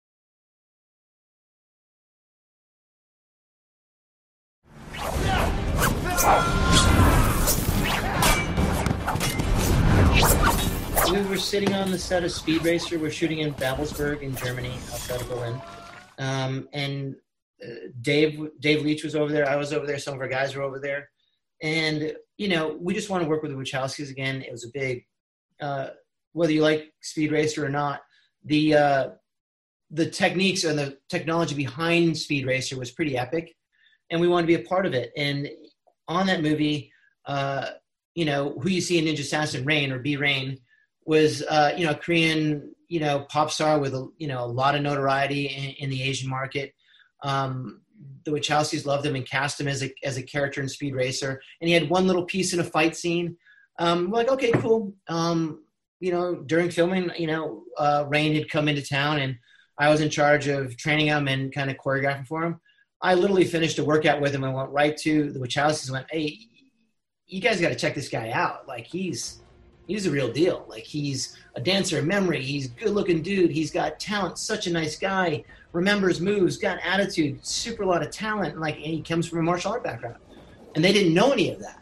S2: We were sitting on the set of Speed Racer. We're shooting in Babelsberg in Germany, outside of Berlin. Um, and uh, Dave Dave Leach was over there. I was over there. Some of our guys were over there. And, you know, we just want to work with the Wachowskis again. It was a big, uh, whether you like Speed Racer or not, the uh, the techniques and the technology behind Speed Racer was pretty epic. And we wanted to be a part of it. And on that movie, uh, you know, who you see in Ninja Assassin, Rain, or B. Rain, was, uh, you know, a Korean, you know, pop star with, a, you know, a lot of notoriety in, in the Asian market. Um, the Wachowskis loved him and cast him as a, as a character in Speed Racer. And he had one little piece in a fight scene. Um, we're like, okay, cool. Um, you know, during filming, you know, uh, Rain had come into town, and I was in charge of training him and kind of choreographing for him. I literally finished a workout with him and went right to the Wachowskis and went, hey, you guys got to check this guy out. Like, he's, he's a real deal. Like, he's a dancer of memory. He's a good looking dude. He's got talent. Such a nice guy. Remembers moves, got attitude, super lot of talent. Like, and he comes from a martial art background. And they didn't know any of that.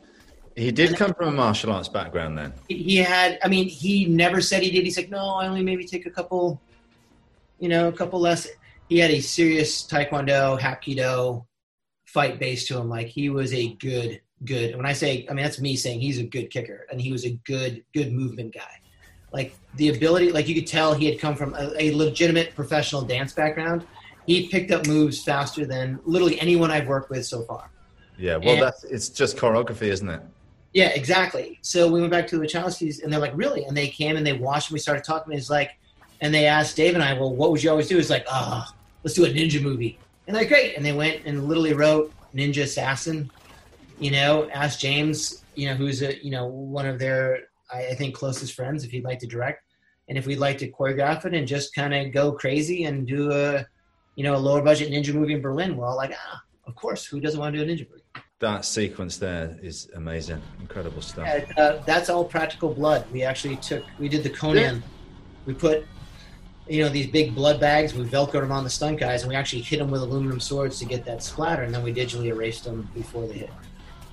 S1: He did and come from a martial arts background then.
S2: He had, I mean, he never said he did. He's like, no, I only maybe take a couple, you know, a couple lessons. He had a serious Taekwondo, Hapkido fight base to him. Like, he was a good, good, when I say, I mean, that's me saying he's a good kicker, and he was a good, good movement guy. Like, the ability, like, you could tell he had come from a, a legitimate professional dance background. He picked up moves faster than literally anyone I've worked with so far.
S1: Yeah, well,
S2: and,
S1: that's, it's just choreography, isn't it?
S2: Yeah, exactly. So we went back to the Wachowskis, and they're like, really? And they came and they watched, and we started talking, and it's like, and they asked Dave and I, well, what would you always do? It's like, ah, oh, let's do a ninja movie. And they're like, great. And they went and literally wrote Ninja Assassin, you know, asked James, you know, who's a, you know, one of their, I, I think, closest friends, if he'd like to direct, and if we'd like to choreograph it and just kind of go crazy and do a, you know, a lower budget ninja movie in Berlin. We're all like, ah, of course, who doesn't want to do a ninja movie?
S1: That sequence there is amazing. Incredible stuff.
S2: Yeah, uh, that's all practical blood. We actually took, we did the Conan. Yeah. We put, you know, these big blood bags, we Velcroed them on the stunt guys, and we actually hit them with aluminum swords to get that splatter, and then we digitally erased them before they hit.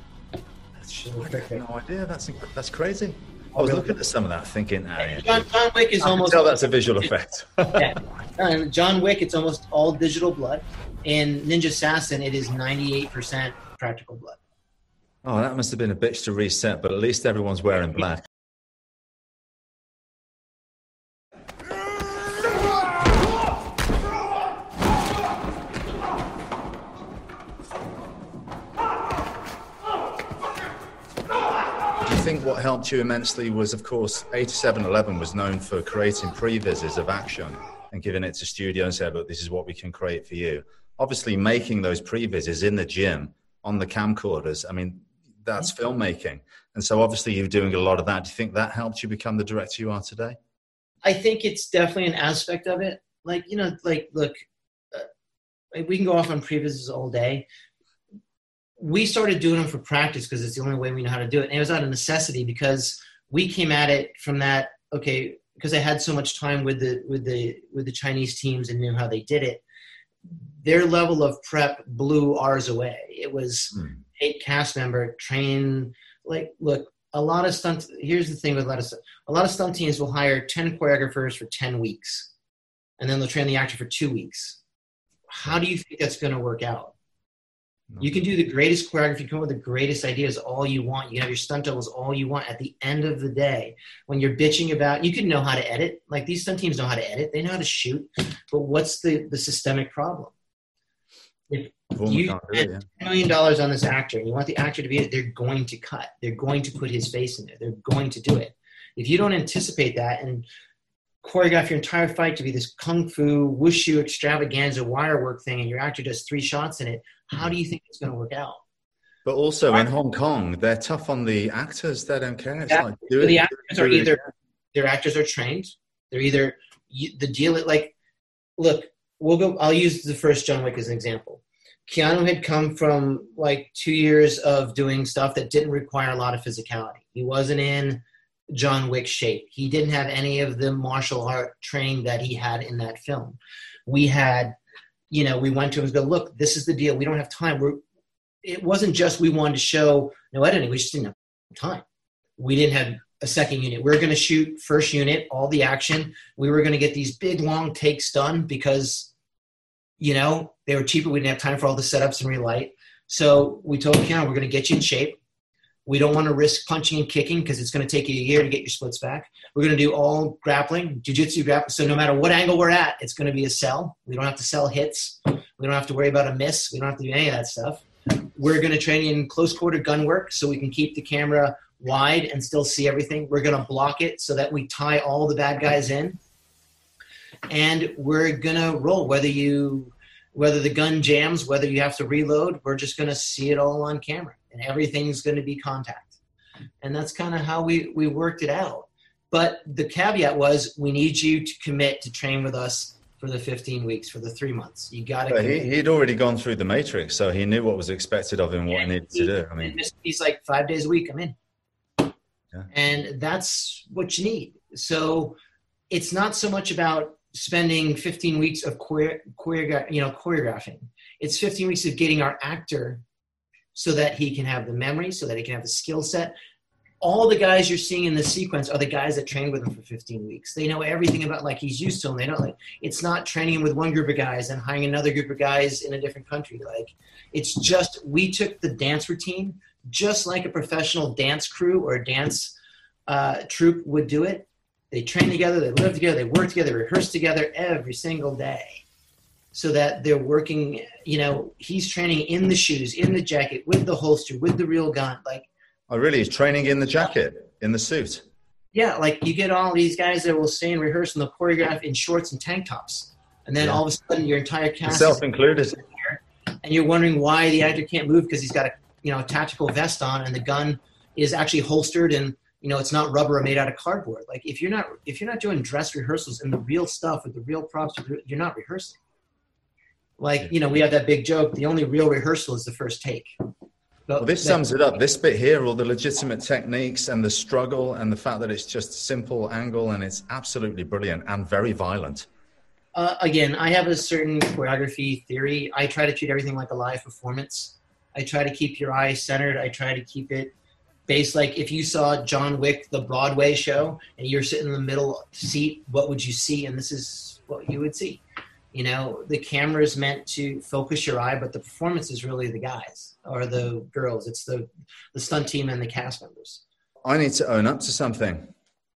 S1: That's, I have no idea. That's that's crazy. I was looking at some of that thinking, ah, yeah.
S2: John, John Wick is
S1: I
S2: almost...
S1: can tell that's a visual effect.
S2: Yeah. And John Wick, it's almost all digital blood. In Ninja Assassin, it is ninety-eight percent practical blood.
S1: Oh, that must have been a bitch to reset, but at least everyone's wearing black. I think what helped you immensely was, of course, eighty-seven eleven was known for creating previses of action and giving it to studio and said, look, this is what we can create for you. Obviously, making those previses in the gym on the camcorders, I mean, that's filmmaking. And so obviously you're doing a lot of that. Do you think that helped you become the director you are today?
S2: I think it's definitely an aspect of it. Like, you know, like, look, uh, we can go off on previses all day. We started doing them for practice because it's the only way we know how to do it. And it was out of necessity because we came at it from that, okay, because I had so much time with the with the with the Chinese teams and knew how they did it. Their level of prep blew ours away. It was hmm. eight cast member train. Like, look, a lot of stunt. Here's the thing with a lot of a lot of stunt teams will hire ten choreographers for ten weeks, and then they'll train the actor for two weeks. How do you think that's going to work out? You can do the greatest choreography, you come up with the greatest ideas all you want. You can have your stunt doubles all you want. At the end of the day, when you're bitching about, you can know how to edit. Like, these stunt teams know how to edit. They know how to shoot. But what's the, the systemic problem? If you spend ten million dollars on this actor and you want the actor to be it, they're going to cut. They're going to put his face in there. They're going to do it. If you don't anticipate that, and choreograph your entire fight to be this kung fu wushu extravaganza wire work thing, and your actor does three shots in it, how do you think it's going to work out?
S1: But also in Hong Kong, they're tough on the actors. They don't care. It's
S2: yeah.
S1: like, do
S2: so
S1: it,
S2: the
S1: do
S2: actors
S1: it,
S2: are
S1: do it
S2: either
S1: again.
S2: their actors are trained. They're either the deal. Like, look, we'll go. I'll use the first John Wick as an example. Keanu had come from like two years of doing stuff that didn't require a lot of physicality. He wasn't in John Wick shape. He didn't have any of the martial art training that he had in that film. We had, you know, we went to him and go, look, this is the deal. We don't have time. We're, it wasn't just we wanted to show no editing. We just didn't have time. We didn't have a second unit. We were going to shoot first unit, all the action. We were going to get these big, long takes done because, you know, they were cheaper. We didn't have time for all the setups and relight. So we told Keanu, we're going to get you in shape. We don't want to risk punching and kicking because it's going to take you a year to get your splits back. We're going to do all grappling, jiu-jitsu grappling. So no matter what angle we're at, it's going to be a sell. We don't have to sell hits. We don't have to worry about a miss. We don't have to do any of that stuff. We're going to train in close quarter gun work so we can keep the camera wide and still see everything. We're going to block it so that we tie all the bad guys in. And we're going to roll. Whether you, whether the gun jams, whether you have to reload, we're just going to see it all on camera. And everything's going to be contact. And that's kind of how we, we worked it out. But the caveat was we need you to commit to train with us for the fifteen weeks, for the three months. You got to.
S1: He, he'd already gone through the matrix, so he knew what was expected of him, what
S2: and
S1: he needed
S2: he,
S1: to do. I mean,
S2: he's like five days a week. I'm in.
S1: Yeah.
S2: And that's what you need. So it's not so much about spending fifteen weeks of chore, choreogra- you know, choreographing. It's fifteen weeks of getting our actor so that he can have the memory, so that he can have the skill set. All the guys you're seeing in this sequence are the guys that trained with him for fifteen weeks. They know everything about, like, he's used to them. They don't like, it's not training him with one group of guys and hiring another group of guys in a different country. Like, it's just, we took the dance routine just like a professional dance crew or a dance uh, troupe would do it. They train together, they live together, they work together, they rehearse together every single day. So that they're working, you know, he's training in the shoes, in the jacket, with the holster, with the real gun. Like,
S1: oh, really? He's training in the jacket, in the suit.
S2: yeah, like you get all these guys that will stay and rehearse and they'll choreograph in shorts and tank tops. And then
S1: Yeah.
S2: all of a sudden your entire cast
S1: Self included.
S2: is there, and you're wondering why the actor can't move because he's got a, you know, a tactical vest on and the gun is actually holstered and, you know, it's not rubber or made out of cardboard. Like if you're not if you're not doing dress rehearsals and the real stuff with the real props, you're not rehearsing. Like, you know, we have that big joke, the only real rehearsal is the first take.
S1: Well, this sums it up. This bit here, all the legitimate techniques and the struggle and the fact that it's just a simple angle and it's absolutely brilliant and very violent.
S2: Uh, again, I have a certain choreography theory. I try to treat everything like a live performance. I try to keep your eye centered. I try to keep it based. Like if you saw John Wick, the Broadway show, and you're sitting in the middle seat, what would you see? And this is what you would see. You know, the camera is meant to focus your eye, but the performance is really the guys or the girls. It's the, the stunt team and the cast members.
S1: I need to own up to something.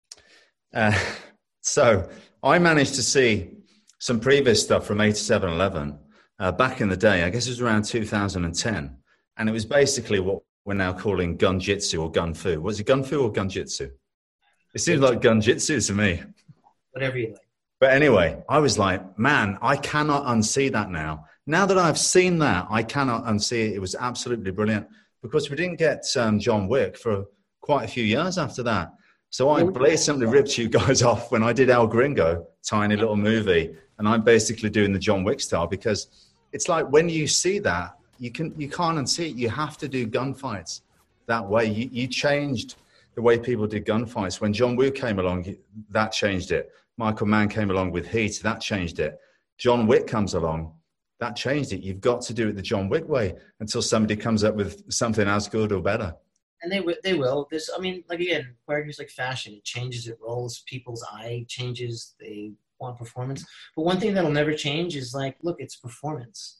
S1: Uh, so I managed to see some previous stuff from eighty-seven eleven uh, back in the day. I guess it was around two thousand ten. And it was basically what we're now calling gun jitsu or gun fu. Was it gun fu or gun jitsu? It seems like gun jitsu to me.
S2: Whatever you like.
S1: But anyway, I was like, man, I cannot unsee that now. Now that I've seen that, I cannot unsee it. It was absolutely brilliant because we didn't get um, John Wick for quite a few years after that. So I blatantly ripped you guys off when I did El Gringo, tiny little movie. And I'm basically doing the John Wick style because it's like when you see that, you, can, you can't unsee it. You have to do gunfights that way. You, you changed the way people did gunfights. When John Woo came along, that changed it. Michael Mann came along with Heat, that changed it. John Wick comes along, that changed it. You've got to do it the John Wick way until somebody comes up with something as good or better.
S2: And they they will. This, I mean, like again, choreography is like fashion. It changes, it rolls. People's eye changes. They want performance. But one thing that'll never change is like, look, it's performance.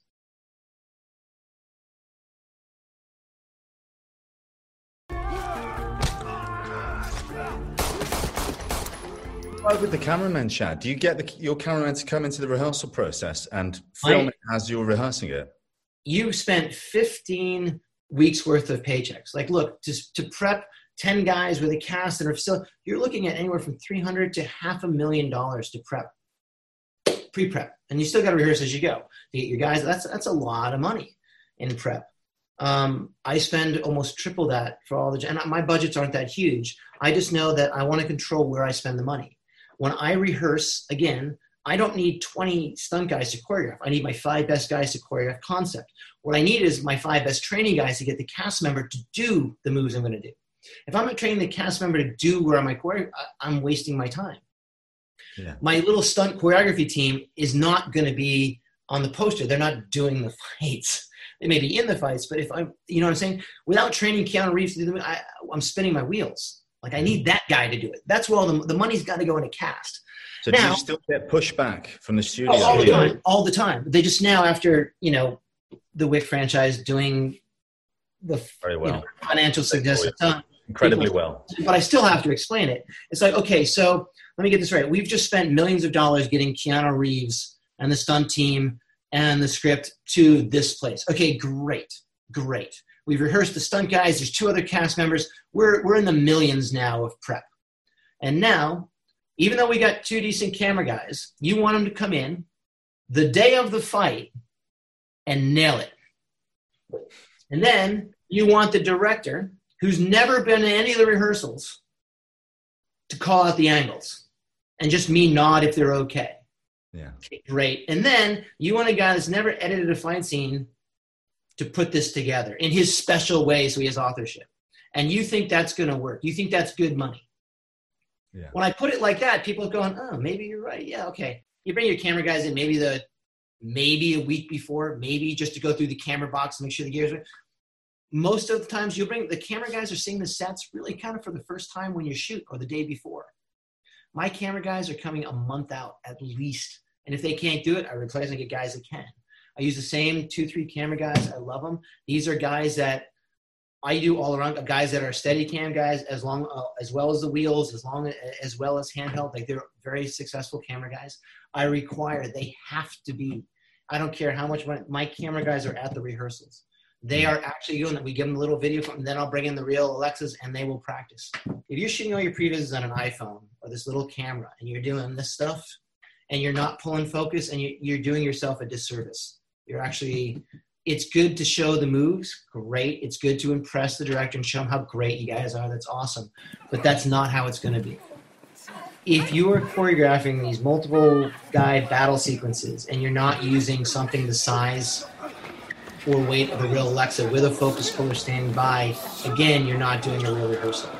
S1: Like with the cameraman, Chad, do you get the, your cameraman to come into the rehearsal process and film I, it as you're rehearsing it?
S2: You spent fifteen weeks worth of paychecks. Like, look, to, to prep ten guys with a cast that are still, you're looking at anywhere from three hundred to half a million dollars to prep, pre-prep. And you still got to rehearse as you go to get your guys. That's, that's a lot of money in prep. Um, I spend almost triple that for all the, and my budgets aren't that huge. I just know that I want to control where I spend the money. When I rehearse, again, I don't need twenty stunt guys to choreograph. I need my five best guys to choreograph concept. What I need is my five best training guys to get the cast member to do the moves I'm going to do. If I'm not training the cast member to do where I'm choreo- I'm wasting my time. Yeah. My little stunt choreography team is not going to be on the poster. They're not doing the fights. They may be in the fights, but if I'm, you know what I'm saying? Without training Keanu Reeves to do the, I, I'm spinning my wheels. Like I need that guy to do it. That's where all the, the money's got to go in a cast.
S1: So
S2: now,
S1: do you still get pushback from the studio?
S2: Oh, all the time, all the time. They just now, after, you know, the Wick franchise doing the
S1: Very well.
S2: You know, financial success, uh,
S1: incredibly
S2: people,
S1: well.
S2: But I still have to explain it. It's like, okay, so let me get this right. We've just spent millions of dollars getting Keanu Reeves and the stunt team and the script to this place. Okay, great, great. We've rehearsed the stunt guys. There's two other cast members. We're we're in the millions now of prep. And now, even though we got two decent camera guys, you want them to come in the day of the fight and nail it. And then you want the director, who's never been in any of the rehearsals, to call out the angles and just me nod if they're okay.
S1: Yeah.
S2: Okay, great. And then you want a guy that's never edited a fight scene to put this together in his special way so he has authorship. And you think that's going to work. You think that's good money. Yeah. When I put it like that, people are going, oh, maybe you're right. Yeah, okay. You bring your camera guys in maybe the maybe a week before, maybe just to go through the camera box and make sure the gears are. Most of the times you'll bring, the camera guys are seeing the sets really kind of for the first time when you shoot or the day before. My camera guys are coming a month out at least. And if they can't do it, I replace and get guys that can. I use the same two, three camera guys. I love them. These are guys that I do all around, guys that are steady cam guys, as long uh, as well as the wheels, as long as well as handheld. Like they're very successful camera guys. I require they have to be. I don't care how much money my camera guys are at the rehearsals. They are actually doing that. We give them a little video from, and then I'll bring in the real Alexas, and they will practice. If you're shooting all your previs on an iPhone or this little camera, and you're doing this stuff, and you're not pulling focus, and you, you're doing yourself a disservice. You're actually. It's good to show the moves, great. It's good to impress the director and show them how great you guys are. That's awesome. But that's not how it's going to be. If you are choreographing these multiple guy battle sequences and you're not using something the size or weight of a real Alexa with a focus puller standing by, again, you're not doing a real rehearsal.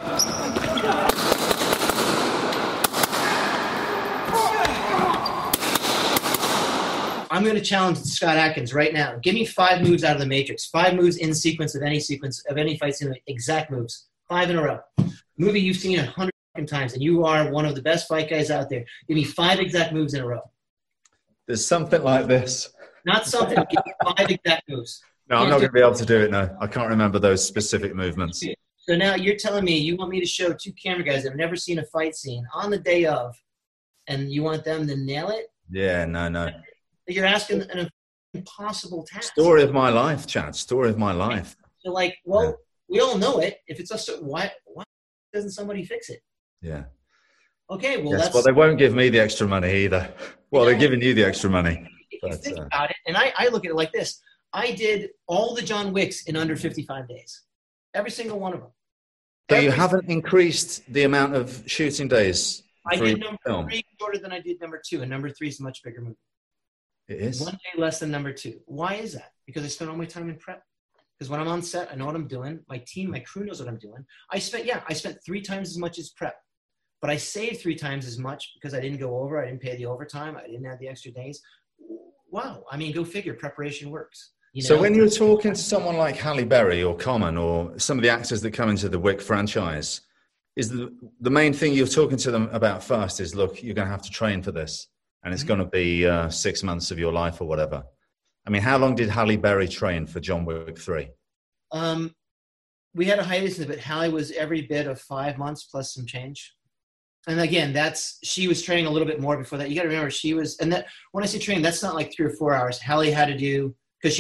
S2: I'm going to challenge Scott Adkins right now. Give me five moves out of the Matrix. Five moves in sequence of any sequence of any fight scene. Exact moves. Five in a row. Movie you've seen a hundred times, and you are one of the best fight guys out there. Give me five exact moves in a row.
S1: There's something like this.
S2: Not something. Give me five exact moves.
S1: No, I'm not going to be able to do it. No, I can't remember those specific movements.
S2: So now you're telling me you want me to show two camera guys that have never seen a fight scene on the day of, and you want them to nail it?
S1: Yeah, no, no.
S2: You're asking an impossible task.
S1: Story of my life, Chad. Story of my life.
S2: So like, well, yeah. We all know it. If it's a why, why doesn't somebody fix it?
S1: Yeah.
S2: Okay, well,
S1: yes,
S2: that's.
S1: Well, they won't give me the extra money either. Well, they're giving you the extra money.
S2: If you think uh, about it, and I, I look at it like this. I did all the John Wicks in under fifty-five days. Every single one of them.
S1: So
S2: Every
S1: you haven't single... increased the amount of shooting days?
S2: I did number film. three shorter than I did number two, and number three is a much bigger movie.
S1: It is?
S2: One day less than number two. Why is that? Because I spend all my time in prep. Because when I'm on set, I know what I'm doing. My team, my crew knows what I'm doing. I spent, yeah, I spent three times as much as prep. But I saved three times as much because I didn't go over. I didn't pay the overtime. I didn't have the extra days. Wow. I mean, go figure. Preparation works. You know?
S1: So when you're talking to someone like Halle Berry or Common or some of the actors that come into the Wick franchise, is the, the main thing you're talking to them about first is, look, you're going to have to train for this. And it's mm-hmm. going to be uh, six months of your life or whatever. I mean, how long did Halle Berry train for John Wick three?
S2: Um, we had a hiatus, but Halle was every bit of five months plus some change. And again, that's she was training a little bit more before that. You got to remember, she was, and that when I say training, that's not like three or four hours. Halle had to do, because she has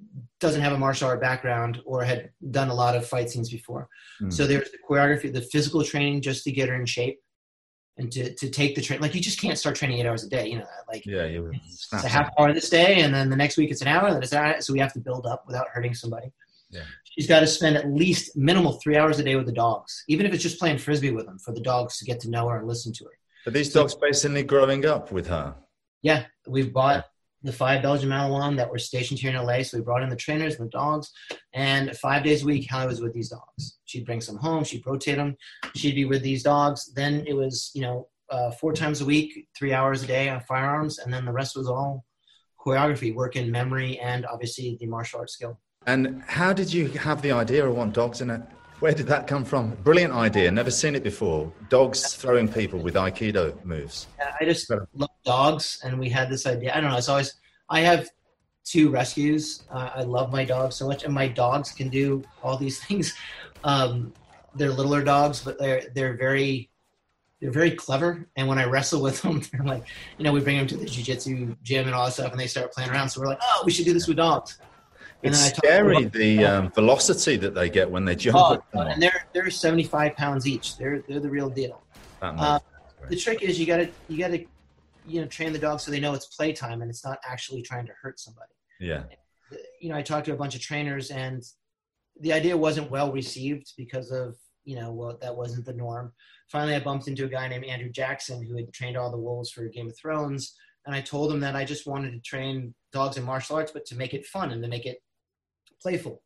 S2: doesn't have a martial art background or had done a lot of fight scenes before. Mm. So there's the choreography, the physical training just to get her in shape and to, to take the train. Like you just can't start training eight hours a day, you know, like
S1: yeah, you
S2: it's a half hour this day. And then the next week it's an hour. And then it's an hour. So we have to build up without hurting somebody.
S1: Yeah.
S2: She's got to spend at least minimal three hours a day with the dogs, even if it's just playing Frisbee with them, for the dogs to get to know her and listen to her.
S1: Are these dogs basically growing up with her?
S2: Yeah. We've bought the five Belgian Malinois that were stationed here in L A. So we brought in the trainers and the dogs, and five days a week, Hallie was with these dogs. She'd bring some home. She'd rotate them. She'd be with these dogs. Then it was, you know, uh, four times a week, three hours a day on firearms. And then the rest was all choreography, work in memory, and obviously the martial arts skill.
S1: And how did you have the idea of want dogs in it? Where did that come from? Brilliant idea. Never seen it before. Dogs throwing people with Aikido moves.
S2: I just love dogs, and we had this idea. I don't know. It's always, I have two rescues. Uh, I love my dogs so much, and my dogs can do all these things. Um, they're littler dogs, but they're they're very they're very clever. And when I wrestle with them, they're like, you know, we bring them to the jiu-jitsu gym and all that stuff, and they start playing around. So we're like, oh, we should do this with dogs. And
S1: it's scary, the um, velocity that they get when they jump.
S2: Oh, and they're they're seventy-five pounds each. They're they're the real deal. Uh, the trick is you gotta you gotta you know train the dogs so they know it's playtime and it's not actually trying to hurt somebody.
S1: Yeah.
S2: You know, I talked to a bunch of trainers, and the idea wasn't well received because of you know well that wasn't the norm. Finally, I bumped into a guy named Andrew Jackson who had trained all the wolves for Game of Thrones, and I told him that I just wanted to train dogs in martial arts, but to make it fun and to make it playful.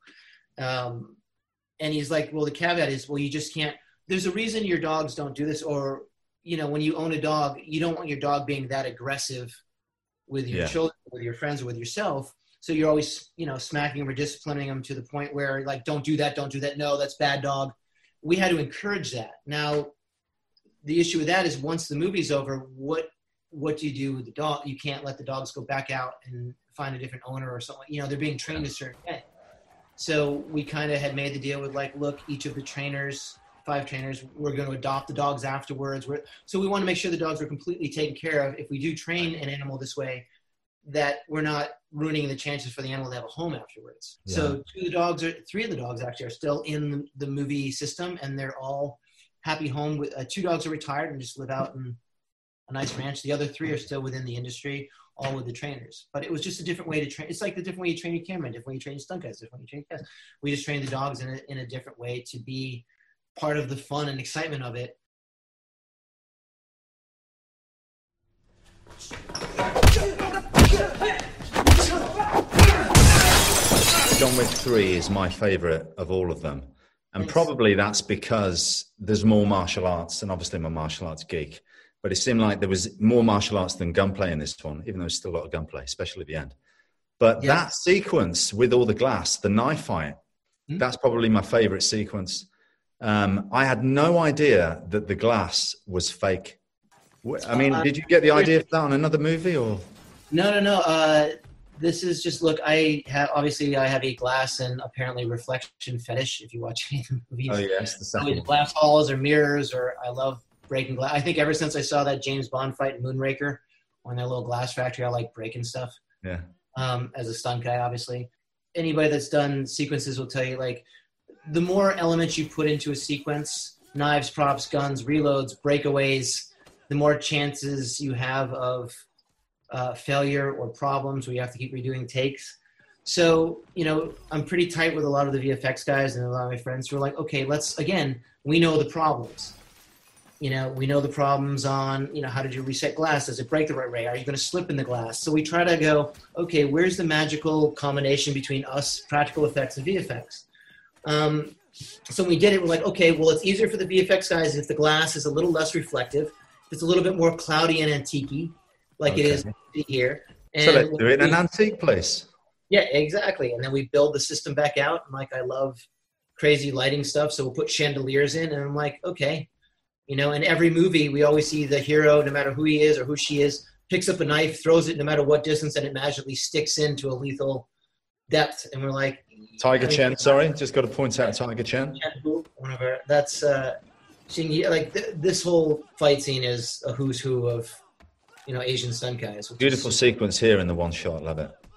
S2: Um, and he's like, well, the caveat is, well, you just can't, there's a reason your dogs don't do this. Or, you know, when you own a dog, you don't want your dog being that aggressive with your yeah. children, with your friends, or with yourself. So you're always, you know, smacking them or disciplining them to the point where like, don't do that. Don't do that. No, that's bad dog. We had to encourage that. Now, the issue with that is once the movie's over, what, what do you do with the dog? You can't let the dogs go back out and find a different owner or something. You know, they're being trained a certain way. So we kind of had made the deal with like, look, each of the trainers, five trainers, we're going to adopt the dogs afterwards. We're, so we want to make sure the dogs are completely taken care of. If we do train an animal this way, that we're not ruining the chances for the animal to have a home afterwards. Yeah. So two of the dogs, are, three of the dogs actually are still in the movie system, and they're all happy home. With uh, two dogs are retired and just live out in a nice ranch. The other three are still within the industry, all with the trainers. But it was just a different way to train. It's like the different way you train your cameraman, different way you train your stunt guys, different way you train your guys. We just trained the dogs in a, in a different way to be part of the fun and excitement of it.
S1: John Wick three is my favorite of all of them. And probably that's because there's more martial arts, and obviously I'm a martial arts geek. But it seemed like there was more martial arts than gunplay in this one, even though there's still a lot of gunplay, especially at the end. But yeah. that sequence with all the glass, the knife fight, mm-hmm. that's probably my favorite sequence. Um, I had no idea that the glass was fake. I mean, did you get the idea for that on another movie or?
S2: No, no, no. Uh, this is just, look, I have, obviously I have a glass and apparently reflection fetish if you watch any of the movies.
S1: Oh yes, the second one.
S2: Glass halls or mirrors, or I love breaking glass. I think ever since I saw that James Bond fight in Moonraker on that little glass factory, I like breaking stuff.
S1: Yeah.
S2: Um, as a stunt guy, obviously. Anybody that's done sequences will tell you, like, the more elements you put into a sequence, knives, props, guns, reloads, breakaways, the more chances you have of uh, failure or problems where you have to keep redoing takes. So, you know, I'm pretty tight with a lot of the V F X guys and a lot of my friends who are like, okay, let's, again, we know the problems. You know, we know the problems on, you know, how did you reset glass? Does it break the right way? Are you going to slip in the glass? So we try to go, okay, where's the magical combination between us, practical effects, and V F X? Um, so when we did it, we're like, okay, well, it's easier for the V F X guys if the glass is a little less reflective, if it's a little bit more cloudy and antique-y, like okay. it is here. And
S1: so let's do it in an antique place.
S2: Yeah, exactly. And then we build the system back out. And like, I love crazy lighting stuff. So we'll put chandeliers in, and I'm like, okay. You know, in every movie, we always see the hero, no matter who he is or who she is, picks up a knife, throws it no matter what distance, and it magically sticks into a lethal depth. And we're like...
S1: Tiger Chen, sorry. Just got to point out Tiger Chen.
S2: One of our, that's... Uh, like, th- this whole fight scene is a who's who of, you know, Asian stunt guys.
S1: Beautiful sequence here in the one shot. Love it.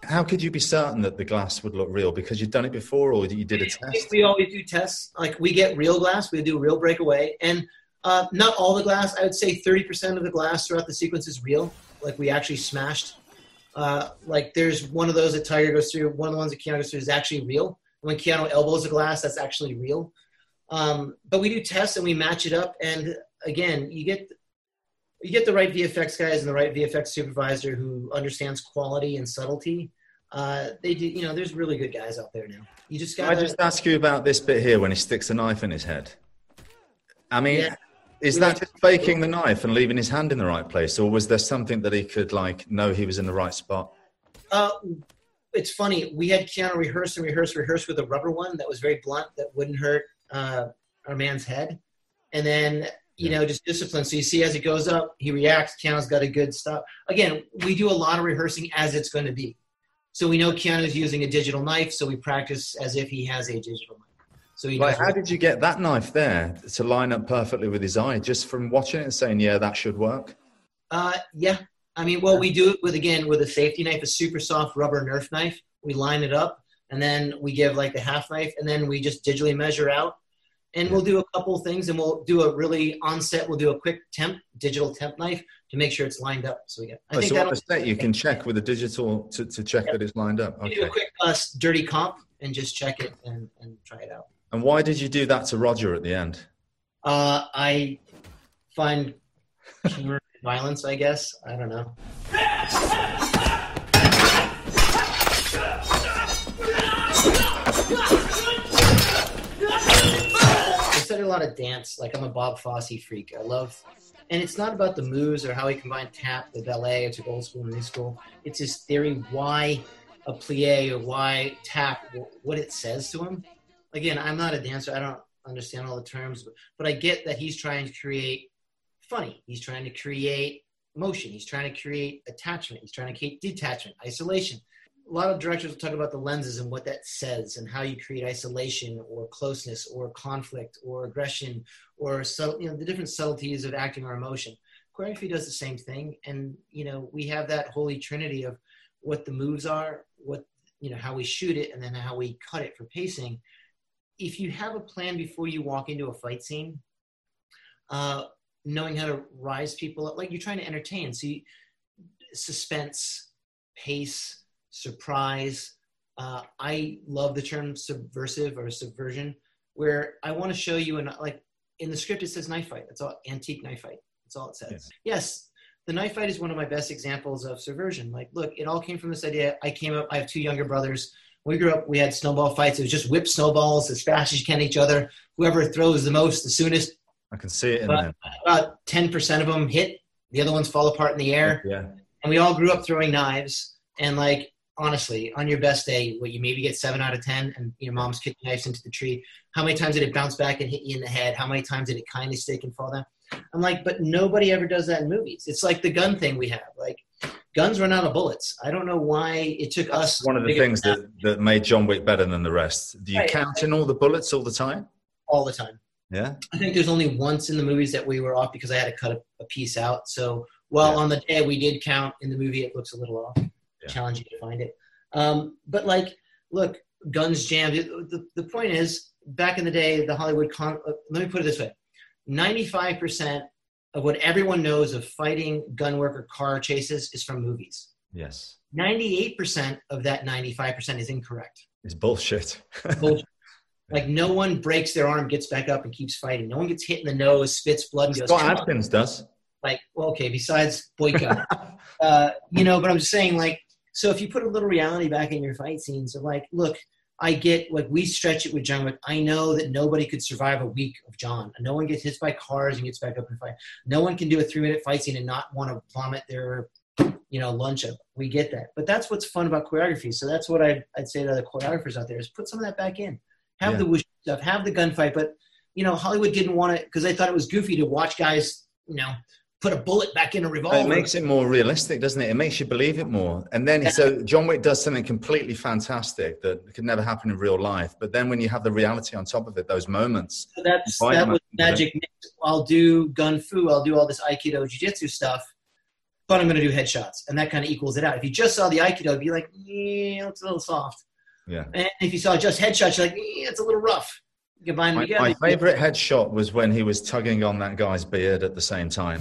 S1: how could you be certain that the glass would look real? Because you'd done it before, or you did a test?
S2: We always do tests. Like we get real glass, we do real breakaway, and uh, not all the glass. I would say thirty percent of the glass throughout the sequence is real. Like we actually smashed. Uh, like there's one of those that Tiger goes through. One of the ones that Keanu goes through is actually real. When Keanu elbows the glass, that's actually real. Um, but we do tests and we match it up. And again, you get you get the right V F X guys and the right V F X supervisor who understands quality and subtlety. Uh, they do, you know, there's really good guys out there now. You just got.
S1: I just ask you about this bit here when he sticks a knife in his head. I mean, yeah. is we that just faking the knife and leaving his hand in the right place, or was there something that he could like know he was in the right spot?
S2: Uh, it's funny. We had Keanu rehearse and rehearse, rehearse with a rubber one that was very blunt, that wouldn't hurt uh, our man's head, and then. You know, just discipline. So you see as it goes up, he reacts. Keanu's got a good stop. Again, we do a lot of rehearsing as it's going to be. So we know Keanu's using a digital knife, so we practice as if he has a digital knife. So he
S1: like, how did you get that knife there to line up perfectly with his eye? Just from watching it and saying, yeah, that should work?
S2: Uh, yeah. I mean, well, we do it with, again, with a safety knife, a super soft rubber Nerf knife. We line it up, and then we give like the half knife, and then we just digitally measure out. And we'll do a couple of things, and we'll do a really on-set, we'll do a quick temp, digital temp knife to make sure it's lined up. So we get. I
S1: oh,
S2: think
S1: so on the set you can check with a digital to, to check yeah. that it's lined up. Okay.
S2: You do a quick uh, dirty comp and just check it and, and try it out.
S1: And why did you do that to Roger at the end?
S2: Uh, I find violence, I guess. I don't know. I studied a lot of dance. Like I'm a Bob Fosse freak. I love, and it's not about the moves or how he combined tap with ballet. I took old school and new school. It's his theory why a plie or why tap, what it says to him. Again, I'm not a dancer. I don't understand all the terms, but, but I get that he's trying to create funny. He's trying to create motion. He's trying to create attachment. He's trying to create detachment, isolation. A lot of directors will talk about the lenses and what that says and how you create isolation or closeness or conflict or aggression or subtle, you know, the different subtleties of acting or emotion. Choreography does the same thing. And, you know, we have that holy trinity of what the moves are, what, you know, how we shoot it, and then how we cut it for pacing. If you have a plan before you walk into a fight scene, uh, knowing how to rise people up, like you're trying to entertain. So you, suspense, pace, surprise. Uh, I love the term subversive or subversion, where I want to show you, and like in the script, it says knife fight. That's all, antique knife fight. That's all it says. Yes. yes, the knife fight is one of my best examples of subversion. Like, look, it all came from this idea. I came up, I have two younger brothers. When we grew up, we had snowball fights. It was just whip snowballs as fast as you can at each other. Whoever throws the most, the soonest.
S1: I can see it in
S2: about,
S1: there.
S2: About ten percent of them hit. The other ones fall apart in the air.
S1: Yeah.
S2: And we all grew up throwing knives. And like, honestly, on your best day, what you maybe get seven out of ten, and your mom's kicking knives into the tree. How many times did it bounce back and hit you in the head? How many times did it kind of stick and fall down? I'm like, but nobody ever does that in movies. It's like the gun thing we have. Like, guns run out of bullets. I don't know why it took us.
S1: One of the things that, that made John Wick better than the rest. Do you
S2: right.
S1: count in all the bullets all the time?
S2: All the time.
S1: Yeah.
S2: I think there's only once in the movies that we were off because I had to cut a, a piece out. So while yeah. on the day we did count, in the movie it looks a little off. Yeah. Challenging to find it. Um, but like, look, guns jammed. The, the point is, back in the day, the Hollywood, con- uh, let me put it this way. ninety-five percent of what everyone knows of fighting, gun work, or car chases is from movies.
S1: Yes.
S2: ninety-eight percent of that ninety-five percent is incorrect.
S1: It's bullshit.
S2: bullshit. Like, no one breaks their arm, gets back up, and keeps fighting. No one gets hit in the nose, spits blood, and goes,
S1: Scott Adkins does.
S2: Like, well, okay, besides Boyko. uh, you know, but I'm just saying, like, so if you put a little reality back in your fight scenes of like, look, I get, like, we stretch it with John Wick. I know that nobody could survive a week of John. No one gets hit by cars and gets back up and fight. No one can do a three-minute fight scene and not want to vomit their, you know, lunch up. We get that. But that's what's fun about choreography. So that's what I'd, I'd say to the choreographers out there is put some of that back in. Have yeah. the whoosh stuff. Have the gunfight. But, you know, Hollywood didn't want it because they thought it was goofy to watch guys, you know, put a bullet back in a revolver.
S1: It makes it more realistic, doesn't it? It makes you believe it more. And then, yeah. so John Wick does something completely fantastic that could never happen in real life. But then when you have the reality on top of it, those moments.
S2: So that's, that was magic mix. I'll do gun fu. I'll do all this Aikido jiu-jitsu stuff. but I'm going to do headshots. And that kind of equals it out. If you just saw the Aikido, it'd be like, yeah, it's a little soft.
S1: Yeah.
S2: And if you saw just headshots, you're like, yeah, it's a little rough. You combine them
S1: My,
S2: together.
S1: my favorite headshot was when he was tugging on that guy's beard at the same time.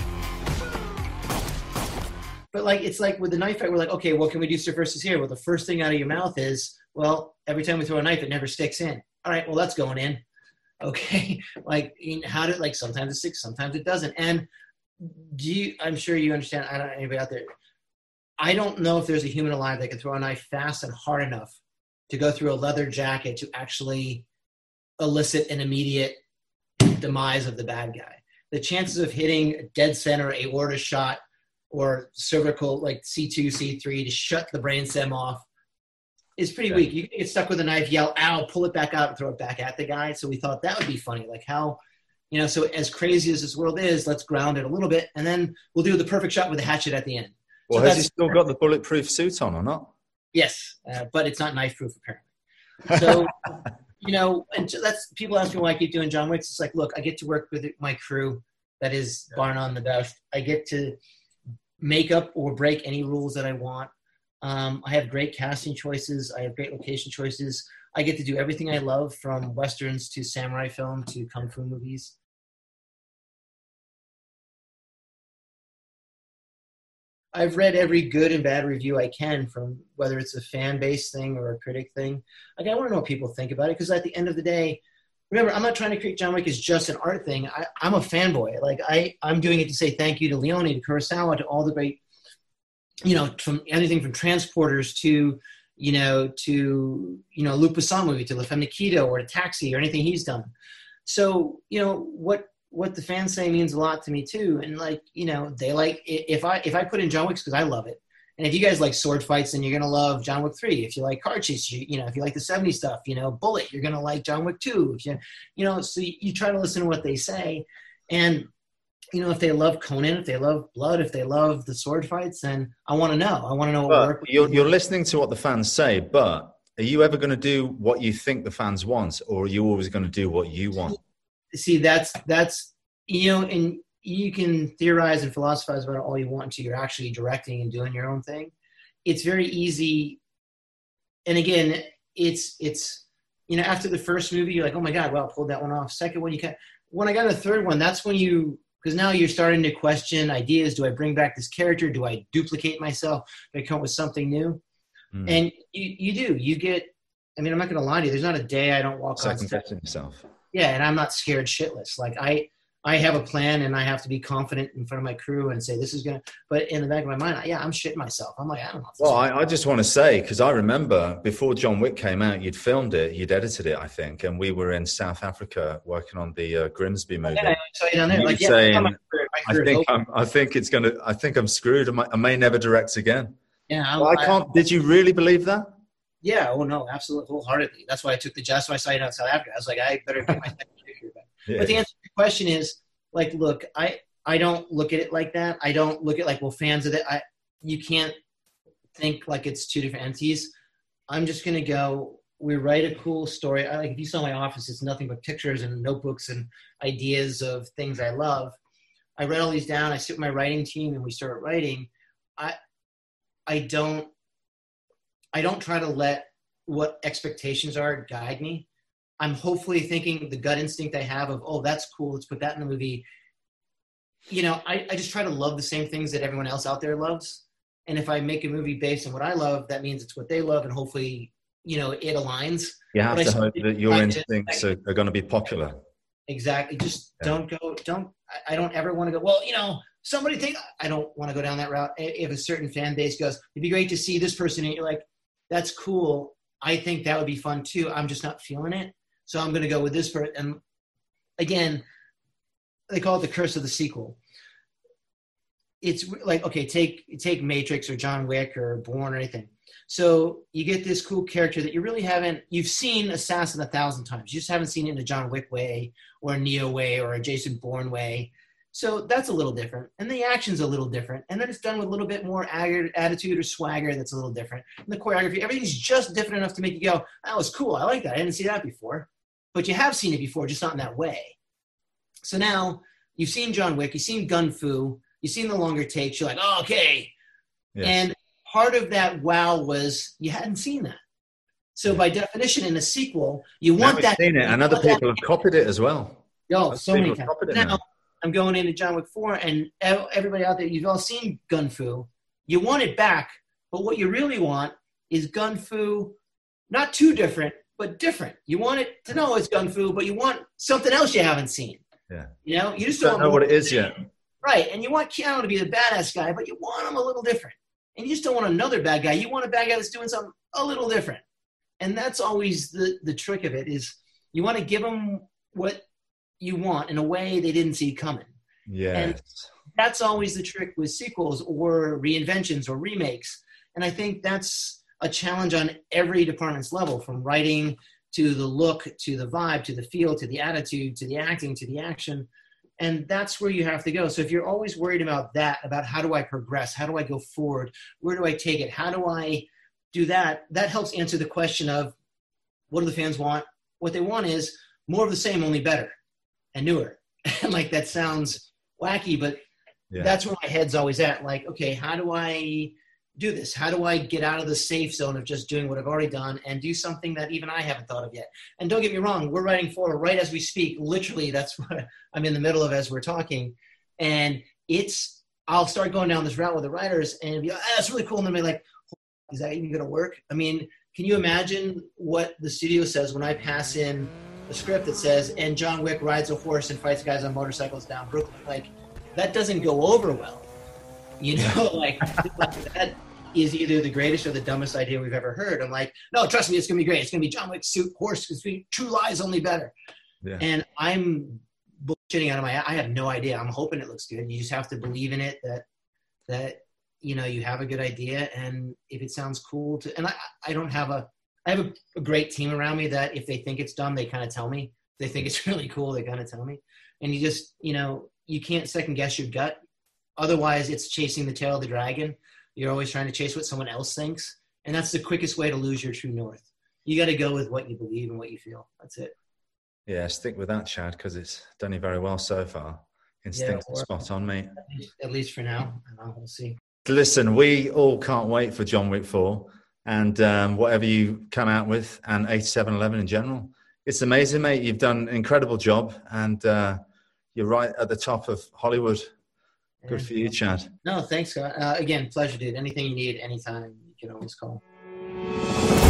S2: But like, it's like with the knife fight, we're like, okay, what can we do versus here? Well, the first thing out of your mouth is, well, every time we throw a knife, it never sticks in. All right, well, that's going in. Okay. Like, how did, like, sometimes it sticks, sometimes it doesn't. And do you, I'm sure you understand, I don't know anybody out there. I don't know if there's a human alive that can throw a knife fast and hard enough to go through a leather jacket to actually elicit an immediate demise of the bad guy. The chances of hitting dead center aorta shot or cervical, like C two, C three, to shut the brainstem off is pretty yeah. weak. You can get stuck with a knife, yell, ow, pull it back out and throw it back at the guy. So we thought that would be funny. Like how, you know, so as crazy as this world is, let's ground it a little bit, and then we'll do the perfect shot with the hatchet at the end.
S1: Well,
S2: so
S1: has he still got the bulletproof suit on or not?
S2: Yes, uh, but it's not knife proof apparently. So, you know, and that's, people ask me why I keep doing John Wick. It's like, look, I get to work with my crew that is yeah. bar none the best. I get to make up or break any rules that I want. Um, I have great casting choices. I have great location choices. I get to do everything I love, from Westerns to samurai film to Kung Fu movies. I've read every good and bad review I can, from whether it's a fan-based thing or a critic thing. Like, I want to know what people think about it, because at the end of the day, remember, I'm not trying to create John Wick as just an art thing. I, I'm a fanboy. Like, I, I'm doing it to say thank you to Leone, to Kurosawa, to all the great, you know, from anything from Transporters to, you know, to, you know, Luc Besson movie, to La Femme Nikita, or to Taxi, or anything he's done. So, you know, what what the fans say means a lot to me too. And like, you know, they like, if I if I put in John Wick, because I love it. And if you guys like sword fights, then you're going to love John Wick three. If you like car chase, you, you know, if you like the seventies stuff, you know, Bullet, you're going to like John Wick two. If you, you know, so you, you try to listen to what they say. And, you know, if they love Conan, if they love blood, if they love the sword fights, then I want to know. I want to know what work.
S1: You're, you're listening to what the fans say, but are you ever going to do what you think the fans want, or are you always going to do what you want?
S2: See, that's, that's, you know, and you can theorize and philosophize about it all you want to. You're actually directing and doing your own thing. It's very easy. And again, it's, it's, you know, after the first movie, you're like, oh my God, well, I pulled that one off. Second one, you can, when I got a third one, that's when you, because now you're starting to question ideas. Do I bring back this character? Do I duplicate myself? Do I come up with something new? Mm. And you, you do, you get, I mean, I'm not going to lie to you. There's not a day I don't walk on
S1: second guessing yourself.
S2: Yeah. And I'm not scared shitless. Like I, I have a plan, and I have to be confident in front of my crew and say, this is going to, but in the back of my mind, yeah, I'm shitting myself. I'm like, I don't know.
S1: Well, I, I just want to say, because I remember before John Wick came out, you'd filmed it, you'd edited it, I think. And we were in South Africa working on the uh, Grimsby movie. Yeah,
S2: so down there, like, yeah,
S1: saying,
S2: my career, my
S1: I think I'm, I think it's going to, I think I'm screwed. I may, I may never direct again.
S2: Yeah.
S1: Well, I can't, I, did you really believe that?
S2: Yeah. Oh no, absolutely. Wholeheartedly. That's why I took the job. That's why I started out South Africa. I was like, I better get my second career back. Yeah. But the answer to your question is, like, look, I, I don't look at it like that. I don't look at like, well, fans of it. I, you can't think like it's two different entities. I'm just going to go, we write a cool story. I, like if you saw my office, it's nothing but pictures and notebooks and ideas of things I love. I write all these down. I sit with my writing team and we start writing. I, I don't, I don't try to let what expectations are guide me. I'm hopefully thinking the gut instinct I have of, oh, that's cool, let's put that in the movie. You know, I, I just try to love the same things that everyone else out there loves. And if I make a movie based on what I love, that means it's what they love, and hopefully, you know, it aligns.
S1: You have
S2: but
S1: to hope that your instincts are, are going to be popular.
S2: Exactly. Just yeah. don't go, don't, I don't ever want to go, well, you know, somebody think, I don't want to go down that route. If a certain fan base goes, it'd be great to see this person, and you're like, that's cool. I think that would be fun too. I'm just not feeling it. So I'm going to go with this person. And again, they call it the curse of the sequel. It's like, okay, take take Matrix or John Wick or Bourne or anything. So you get this cool character that you really haven't, you've seen Assassin a thousand times. You just haven't seen it in a John Wick way or a Neo way or a Jason Bourne way. So that's a little different. And the action's a little different. And then it's done with a little bit more attitude or swagger that's a little different. And the choreography, everything's just different enough to make you go, that was cool. I like that. I didn't see that before. But you have seen it before, just not in that way. So now you've seen John Wick, you've seen Gun Fu, you've seen the longer takes. You're like, oh, okay.
S1: Yes.
S2: And part of that wow was you hadn't seen that. So by definition, in a sequel, you
S1: now
S2: want
S1: we've
S2: that.
S1: seen it, and other people have copied it as well.
S2: Oh,
S1: Other
S2: so many
S1: people have
S2: times.
S1: copied it
S2: Now,
S1: now.
S2: I'm going into John Wick four, and ev- everybody out there, you've all seen Gun Fu. You want it back, but what you really want is Gun Fu, not too different, but different. You want it to know it's Gun Fu, but you want something else you haven't seen.
S1: Yeah.
S2: You know, you just
S1: Don't
S2: don't
S1: know
S2: want
S1: what it is yet.
S2: Right, and you want Keanu to be the badass guy, but you want him a little different. And you just don't want another bad guy. You want a bad guy that's doing something a little different. And that's always the, the trick of it is you want to give them what you want in a way they didn't see coming.
S1: Yes.
S2: And that's always the trick with sequels or reinventions or remakes. And I think that's a challenge on every department's level, from writing to the look, to the vibe, to the feel, to the attitude, to the acting, to the action. And that's where you have to go. So if you're always worried about that, about how do I progress? How do I go forward? Where do I take it? How do I do that? That helps answer the question of what do the fans want? What they want is more of the same, only better and newer. And like, that sounds wacky, but yeah. That's where my head's always at. Like, okay, how do I do this? How do I get out of the safe zone of just doing what I've already done and do something that even I haven't thought of yet? And don't get me wrong, we're writing forward right as we speak. Literally, that's what I'm in the middle of as we're talking. And it's, I'll start going down this route with the writers and be like, ah, that's really cool. And they'll be like, is that even going to work? I mean, can you imagine what the studio says when I pass in a script that says, and John Wick rides a horse and fights guys on motorcycles down Brooklyn? Like, that doesn't go over well. You know, like, like that is either the greatest or the dumbest idea we've ever heard. I'm like, no, trust me, it's going to be great. It's going to be John Wick suit, horse, it's going to be True Lies, only better. Yeah. And I'm bullshitting out of my, I have no idea. I'm hoping it looks good. You just have to believe in it that, that, you know, you have a good idea. And if it sounds cool to, and I, I don't have a, I have a, a great team around me that if they think it's dumb, they kind of tell me. If they think it's really cool, they kind of tell me. And you just, you know, you can't second guess your gut. Otherwise, it's chasing the tail of the dragon. You're always trying to chase what someone else thinks. And that's the quickest way to lose your true north. You got to go with what you believe and what you feel. That's it.
S1: Yeah, stick with that, Chad, because it's done you very well so far. Instinct yeah, spot on, mate.
S2: At least, at least for now. And we'll see.
S1: Listen, we all can't wait for John Wick four and um, whatever you come out with, and eighty-seven eleven in general. It's amazing, mate. You've done an incredible job, and uh, you're right at the top of Hollywood. Good for you, Chad.
S2: No, thanks, Scott. Uh, again, pleasure, dude. Anything you need, anytime, you can always call.